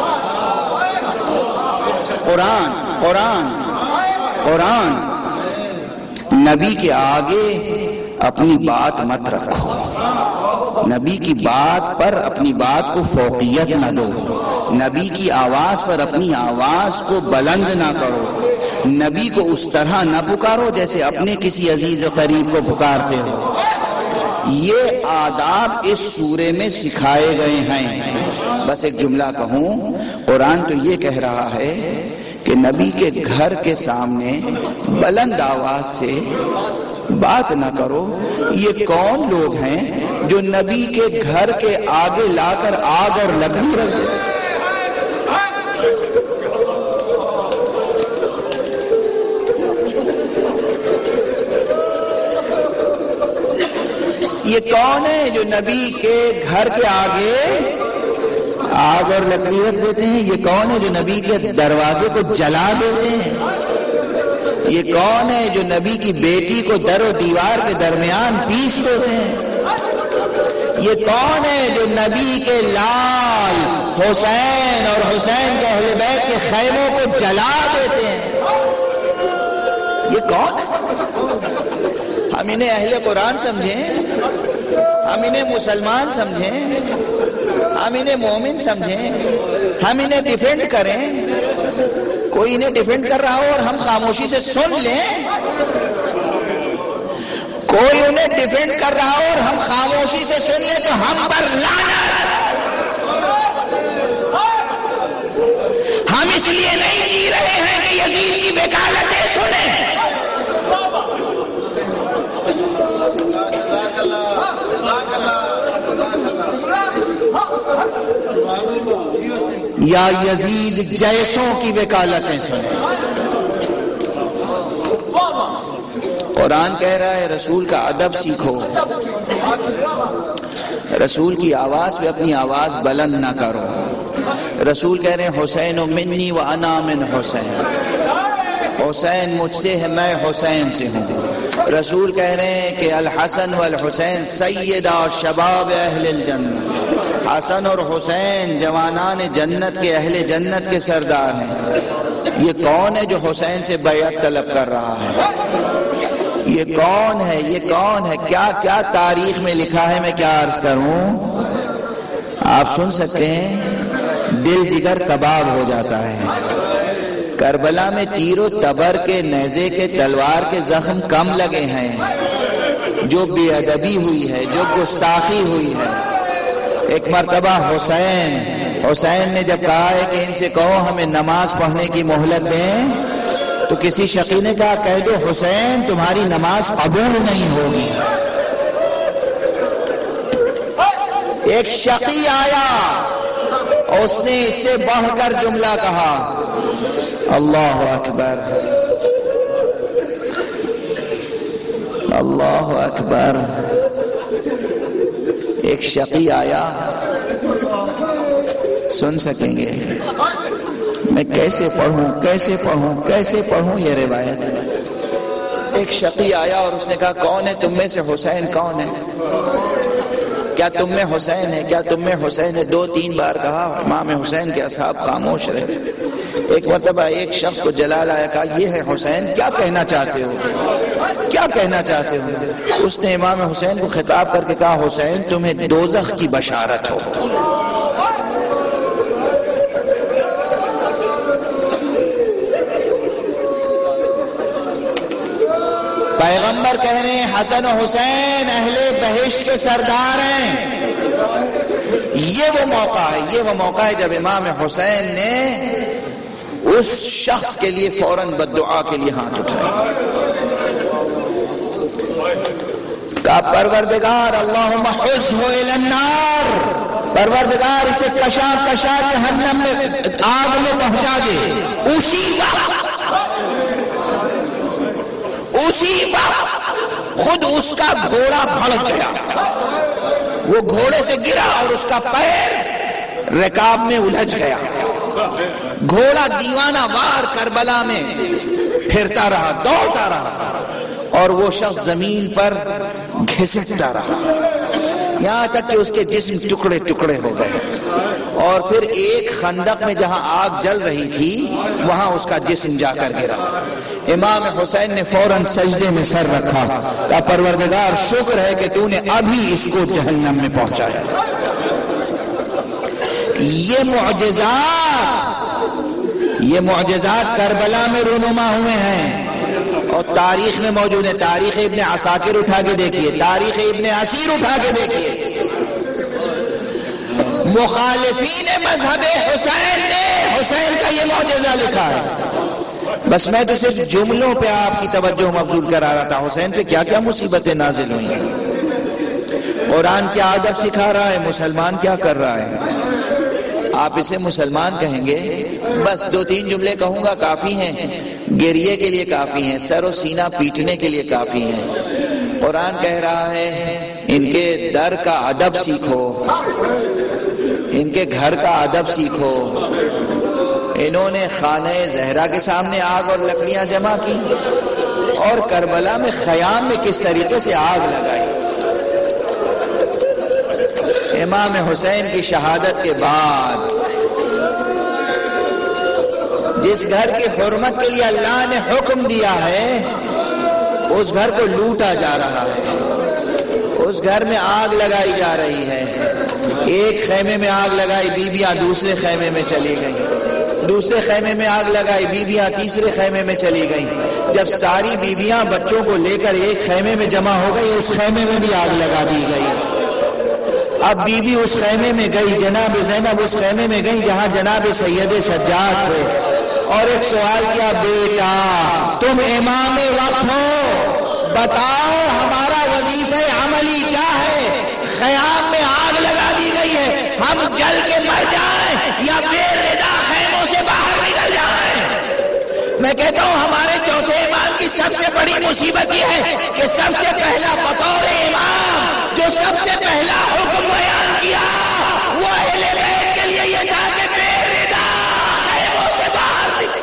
قرآن قرآن قرآن نبی کے آگے اپنی بات مت رکھو، نبی کی بات پر اپنی بات کو فوقیت نہ دو، نبی کی آواز پر اپنی آواز کو بلند نہ کرو، نبی کو اس طرح نہ پکارو جیسے اپنے کسی عزیز قریب کو پکارتے ہو. یہ آداب اس سورے میں سکھائے گئے ہیں. بس ایک جملہ کہوں، قرآن تو یہ کہہ رہا ہے کہ نبی کے گھر کے سامنے بلند آواز سے بات نہ کرو. یہ کون لوگ ہیں جو نبی کے گھر کے آگے لا کر آگ اور لکڑی رکھ دیتے؟ یہ کون ہے جو نبی کے گھر کے آگے آگ اور لکڑی رکھ دیتے ہیں؟ یہ کون ہے جو نبی کے دروازے کو جلا دیتے ہیں؟ یہ کون ہے جو نبی کی بیٹی کو در و دیوار کے درمیان پیس دیتے ہیں؟ یہ کون ہے جو نبی کے لال حسین اور حسین کے اہل بیت کے خیموں کو جلا دیتے ہیں؟ یہ کون ہے؟ ہم انہیں اہل قرآن سمجھیں؟ ہم انہیں مسلمان سمجھیں، ہم انہیں مومن سمجھیں، ہم انہیں ڈیفینڈ کریں، کوئی انہیں ڈیفینڈ کر رہا ہو اور ہم خاموشی سے سن لیں، کوئی انہیں ڈیفینڈ کر رہا ہو اور ہم خاموشی سے سن لیں تو ہم پر لعنت۔ ہم اس لیے نہیں جی رہے ہیں کہ یزید کی وکالتیں سنیں، یا یزید جیسوں کی وکالتیں سنیں۔ قرآن کہہ رہا ہے رسول کا ادب سیکھو، رسول کی آواز پہ اپنی آواز بلند نہ کرو۔ رسول کہہ رہے ہیں حسین منی و انا من حسین، حسین مجھ سے ہے میں حسین سے ہوں۔ رسول کہہ رہے ہیں کہ الحسن والحسین سیدا شباب اہل الجنہ، حسن اور حسین جوانان جنت کے، اہل جنت کے سردار ہیں۔ یہ کون ہے جو حسین سے بیعت طلب کر رہا ہے؟ یہ کون ہے؟ یہ کون ہے؟ کیا کیا تاریخ میں لکھا ہے، میں کیا عرض کروں؟ آپ سن سکتے ہیں، دل جگر کباب ہو جاتا ہے۔ کربلا میں تیر و تبر کے، نیزے کے، تلوار کے زخم کم لگے ہیں، جو بے ادبی ہوئی ہے، جو گستاخی ہوئی ہے۔ ایک مرتبہ حسین حسین نے جب کہا ہے کہ ان سے کہو ہمیں نماز پڑھنے کی مہلت دیں، تو کسی شقی نے کہا کہہ دو حسین تمہاری نماز قبول نہیں ہوگی۔ ایک شقی آیا، اس نے اس سے بڑھ کر جملہ کہا، اللہ اکبر اللہ اکبر۔ ایک شقی آیا، سن سکیں گے؟ میں کیسے پڑھوں کیسے پڑھوں کیسے پڑھوں یہ روایت۔ ایک شقی آیا اور اس نے کہا کون ہے تم میں سے حسین کون ہے؟ کیا تم میں حسین ہے؟ کیا تم میں حسین ہے؟ دو تین بار کہا، امام حسین کے اصحاب خاموش رہے۔ ایک مرتبہ ایک شخص کو جلال آیا، کہا یہ ہے حسین، کیا کہنا چاہتے ہو؟ کیا کہنا چاہتے ہو؟ اس نے امام حسین کو خطاب کر کے کہا حسین تمہیں دوزخ کی بشارت ہو۔ پیغمبر کہہ رہے ہیں حسن و حسین اہل بہشت کے سردار ہیں۔ یہ وہ موقع ہے، یہ وہ موقع ہے جب امام حسین نے اس شخص کے لیے فوراً بددعا کے لیے ہاتھ اٹھائے، کہا پروردگار اللہم حزہ الی النار، پروردگار اسے کشا کشا جہنم میں آگ میں پہنچا دے۔ اسی وقت اسی وقت خود اس کا گھوڑا بھڑک گیا، وہ گھوڑے سے گرا اور اس کا پیر رکاب میں الجھ گیا۔ گھوڑا دیوانہ وار کربلا میں پھرتا رہا، دوڑتا رہا، اور وہ شخص زمین پر گھسٹتا رہا، یہاں تک کہ اس کے جسم ٹکڑے ٹکڑے ہو گئے۔ اور پھر ایک خندق میں جہاں آگ جل رہی تھی وہاں اس کا جسم جا کر گرا۔ امام حسین نے فوراً سجدے میں سر رکھا، کہا پروردگار شکر ہے کہ تو نے ابھی اس کو جہنم میں پہنچایا۔ یہ معجزات یہ معجزات کربلا میں رونما ہوئے ہیں اور تاریخ میں موجود ہے۔ تاریخ ابن عساکر اٹھا کے دیکھیے، تاریخ ابن اسیر اٹھا کے دیکھیے، مخالفین مذہب حسین نے حسین کا یہ معجزہ لکھا ہے۔ بس میں تو صرف جملوں پہ آپ کی توجہ مبذول کرا رہا تھا، حسین پہ کیا کیا مصیبتیں نازل ہوئی ہیں، قرآن کیا ادب سکھا رہا ہے، مسلمان کیا کر رہا ہے۔ آپ اسے مسلمان کہیں گے، بس دو تین جملے کہوں گا کافی ہیں، گریے کے لیے کافی ہیں، سر و سینہ پیٹنے کے لیے کافی ہیں۔ قرآن کہہ رہا ہے ان کے در کا ادب سیکھو، ان کے گھر کا ادب سیکھو۔ انہوں نے خانہ زہرا کے سامنے آگ اور لکڑیاں جمع کی اور کربلا میں خیام میں کس طریقے سے آگ لگائی۔ امام حسین کی شہادت کے بعد جس گھر کی حرمت کے لیے اللہ نے حکم دیا ہے اس گھر کو لوٹا جا رہا ہے، اس گھر میں آگ لگائی جا رہی ہے. ایک خیمے میں آگ لگائی، بیویاں دوسرے خیمے میں چلی گئیں. دوسرے خیمے میں آگ لگائی، بیویاں تیسرے خیمے میں چلی گئیں. جب ساری بیویاں بچوں کو لے کر ایک خیمے میں جمع ہو گئی، اس خیمے میں بھی آگ لگا دی گئی. اب بی بی اس خیمے میں گئی، جناب زینب اس خیمے میں گئی جہاں جناب سید سجاد تھے، اور ایک سوال کیا، بیٹا تم امام وقت ہو، بتاؤ ہمارا وظیفہ عملی کیا ہے؟ خیام میں آگ لگا دی گئی ہے، ہم جل کے مر جائیں یا بے ردا خیموں سے باہر نکل جائیں؟ میں کہتا ہوں ہمارے چوتھے امام کی سب سے بڑی مصیبت یہ ہے کہ سب سے پہلا بطور امام جو سب سے پہلا حکم بیان کیا وہ اہل بیت کے لیے یہ تھا کہ بے ردا خیموں سے باہر نکل.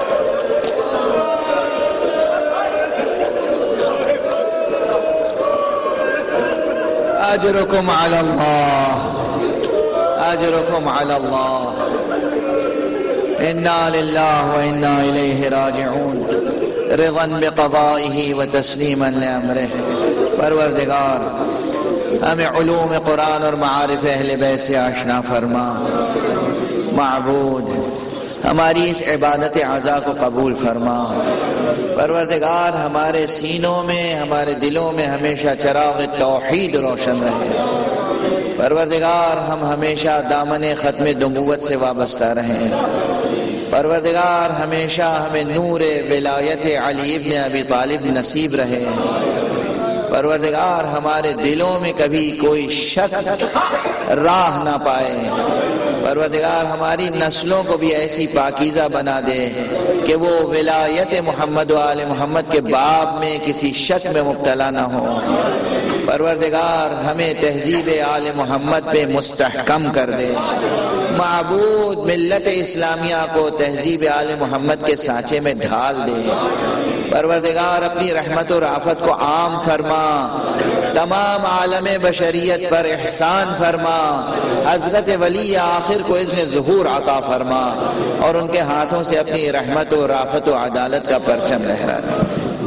اجرکم علی اللہ، اجرکم علی اللہ. انا للہ و انا الیہ راجعون، رضا بقضائہ و تسلیما لامرہ. پروردگار ہمیں علوم قرآن اور معارف اہل بیت سے آشنا فرما. معبود ہماری اس عبادت عزا کو قبول فرما. پروردگار ہمارے سینوں میں، ہمارے دلوں میں ہمیشہ چراغ توحید روشن رہے. پروردگار ہم ہمیشہ دامن ختم نبوت سے وابستہ رہیں. پروردگار ہمیشہ ہمیں نور ولایت علی ابن ابی طالب نصیب رہے. پروردگار ہمارے دلوں میں کبھی کوئی شک راہ نہ پائے. پروردگار ہماری نسلوں کو بھی ایسی پاکیزہ بنا دے کہ وہ ولایت محمد و آل محمد کے باب میں کسی شک میں مبتلا نہ ہو. پروردگار ہمیں تہذیب آل محمد پہ مستحکم کر دے. معبود ملت اسلامیہ کو تہذیب آل محمد کے سانچے میں ڈھال دے. پروردگار اپنی رحمت و رافت کو عام فرما. تمام عالم بشریت پر احسان فرما. حضرت ولی آخر کو اذن ظہور عطا فرما اور ان کے ہاتھوں سے اپنی رحمت و رافت و عدالت کا پرچم لہرا دے.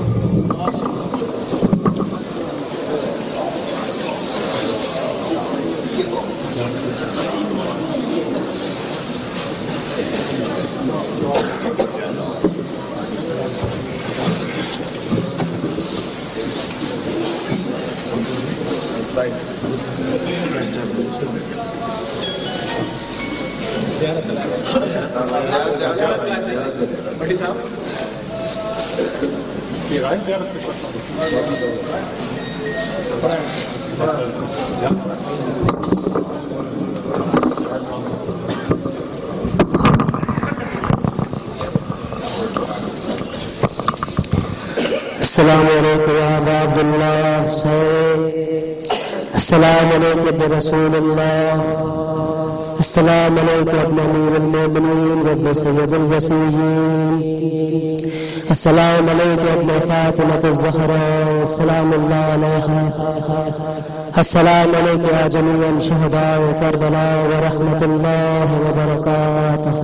السلام علیکم یا ابا عبداللہ حسین. السلام علیکم ابن رسول اللہ. السلام علیکم ابن امیر المؤمنین وابن سید الوسیین. السلام علیکم ابن فاطمة الزہراء سلام اللہ علیہا. السلام علیکم یا جمیع شہداء کربلا ورحمۃ اللہ وبرکاتہ.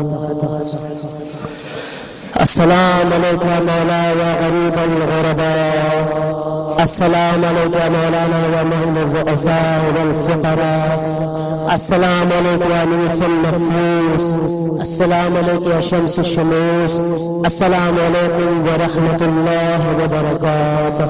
السلام علیکم یا مولا یا غریب الغرباء. السلام علیکم یا مولانا یا معین الضعفاء والفقراء. السلام علیکم یا انیس النفوس. السلام علیکم یا شمس الشموس. السلام علیکم ورحمۃ اللہ وبرکاتہ.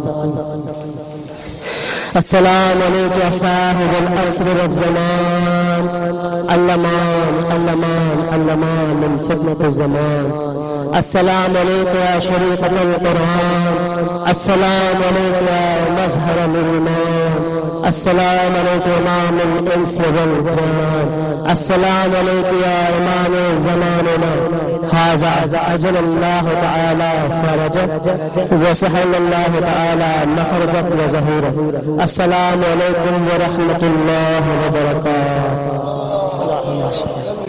السلام علیکم یا صاحب العصر والزمان. اللمان اللمان اللمان من فتنة الزمان. السلام علیکم یا شریقۃ القرآن. السلام علیکم یا مظہر الایمان. السلام علیکم امام الانس والجان. السلام علیکم یا امام زماننا. هذا اجل اللہ تعالی فرجک وسهل اللہ تعالی مخرجک وظہورک. السلام علیکم ورحمۃ اللہ وبرکاتہ.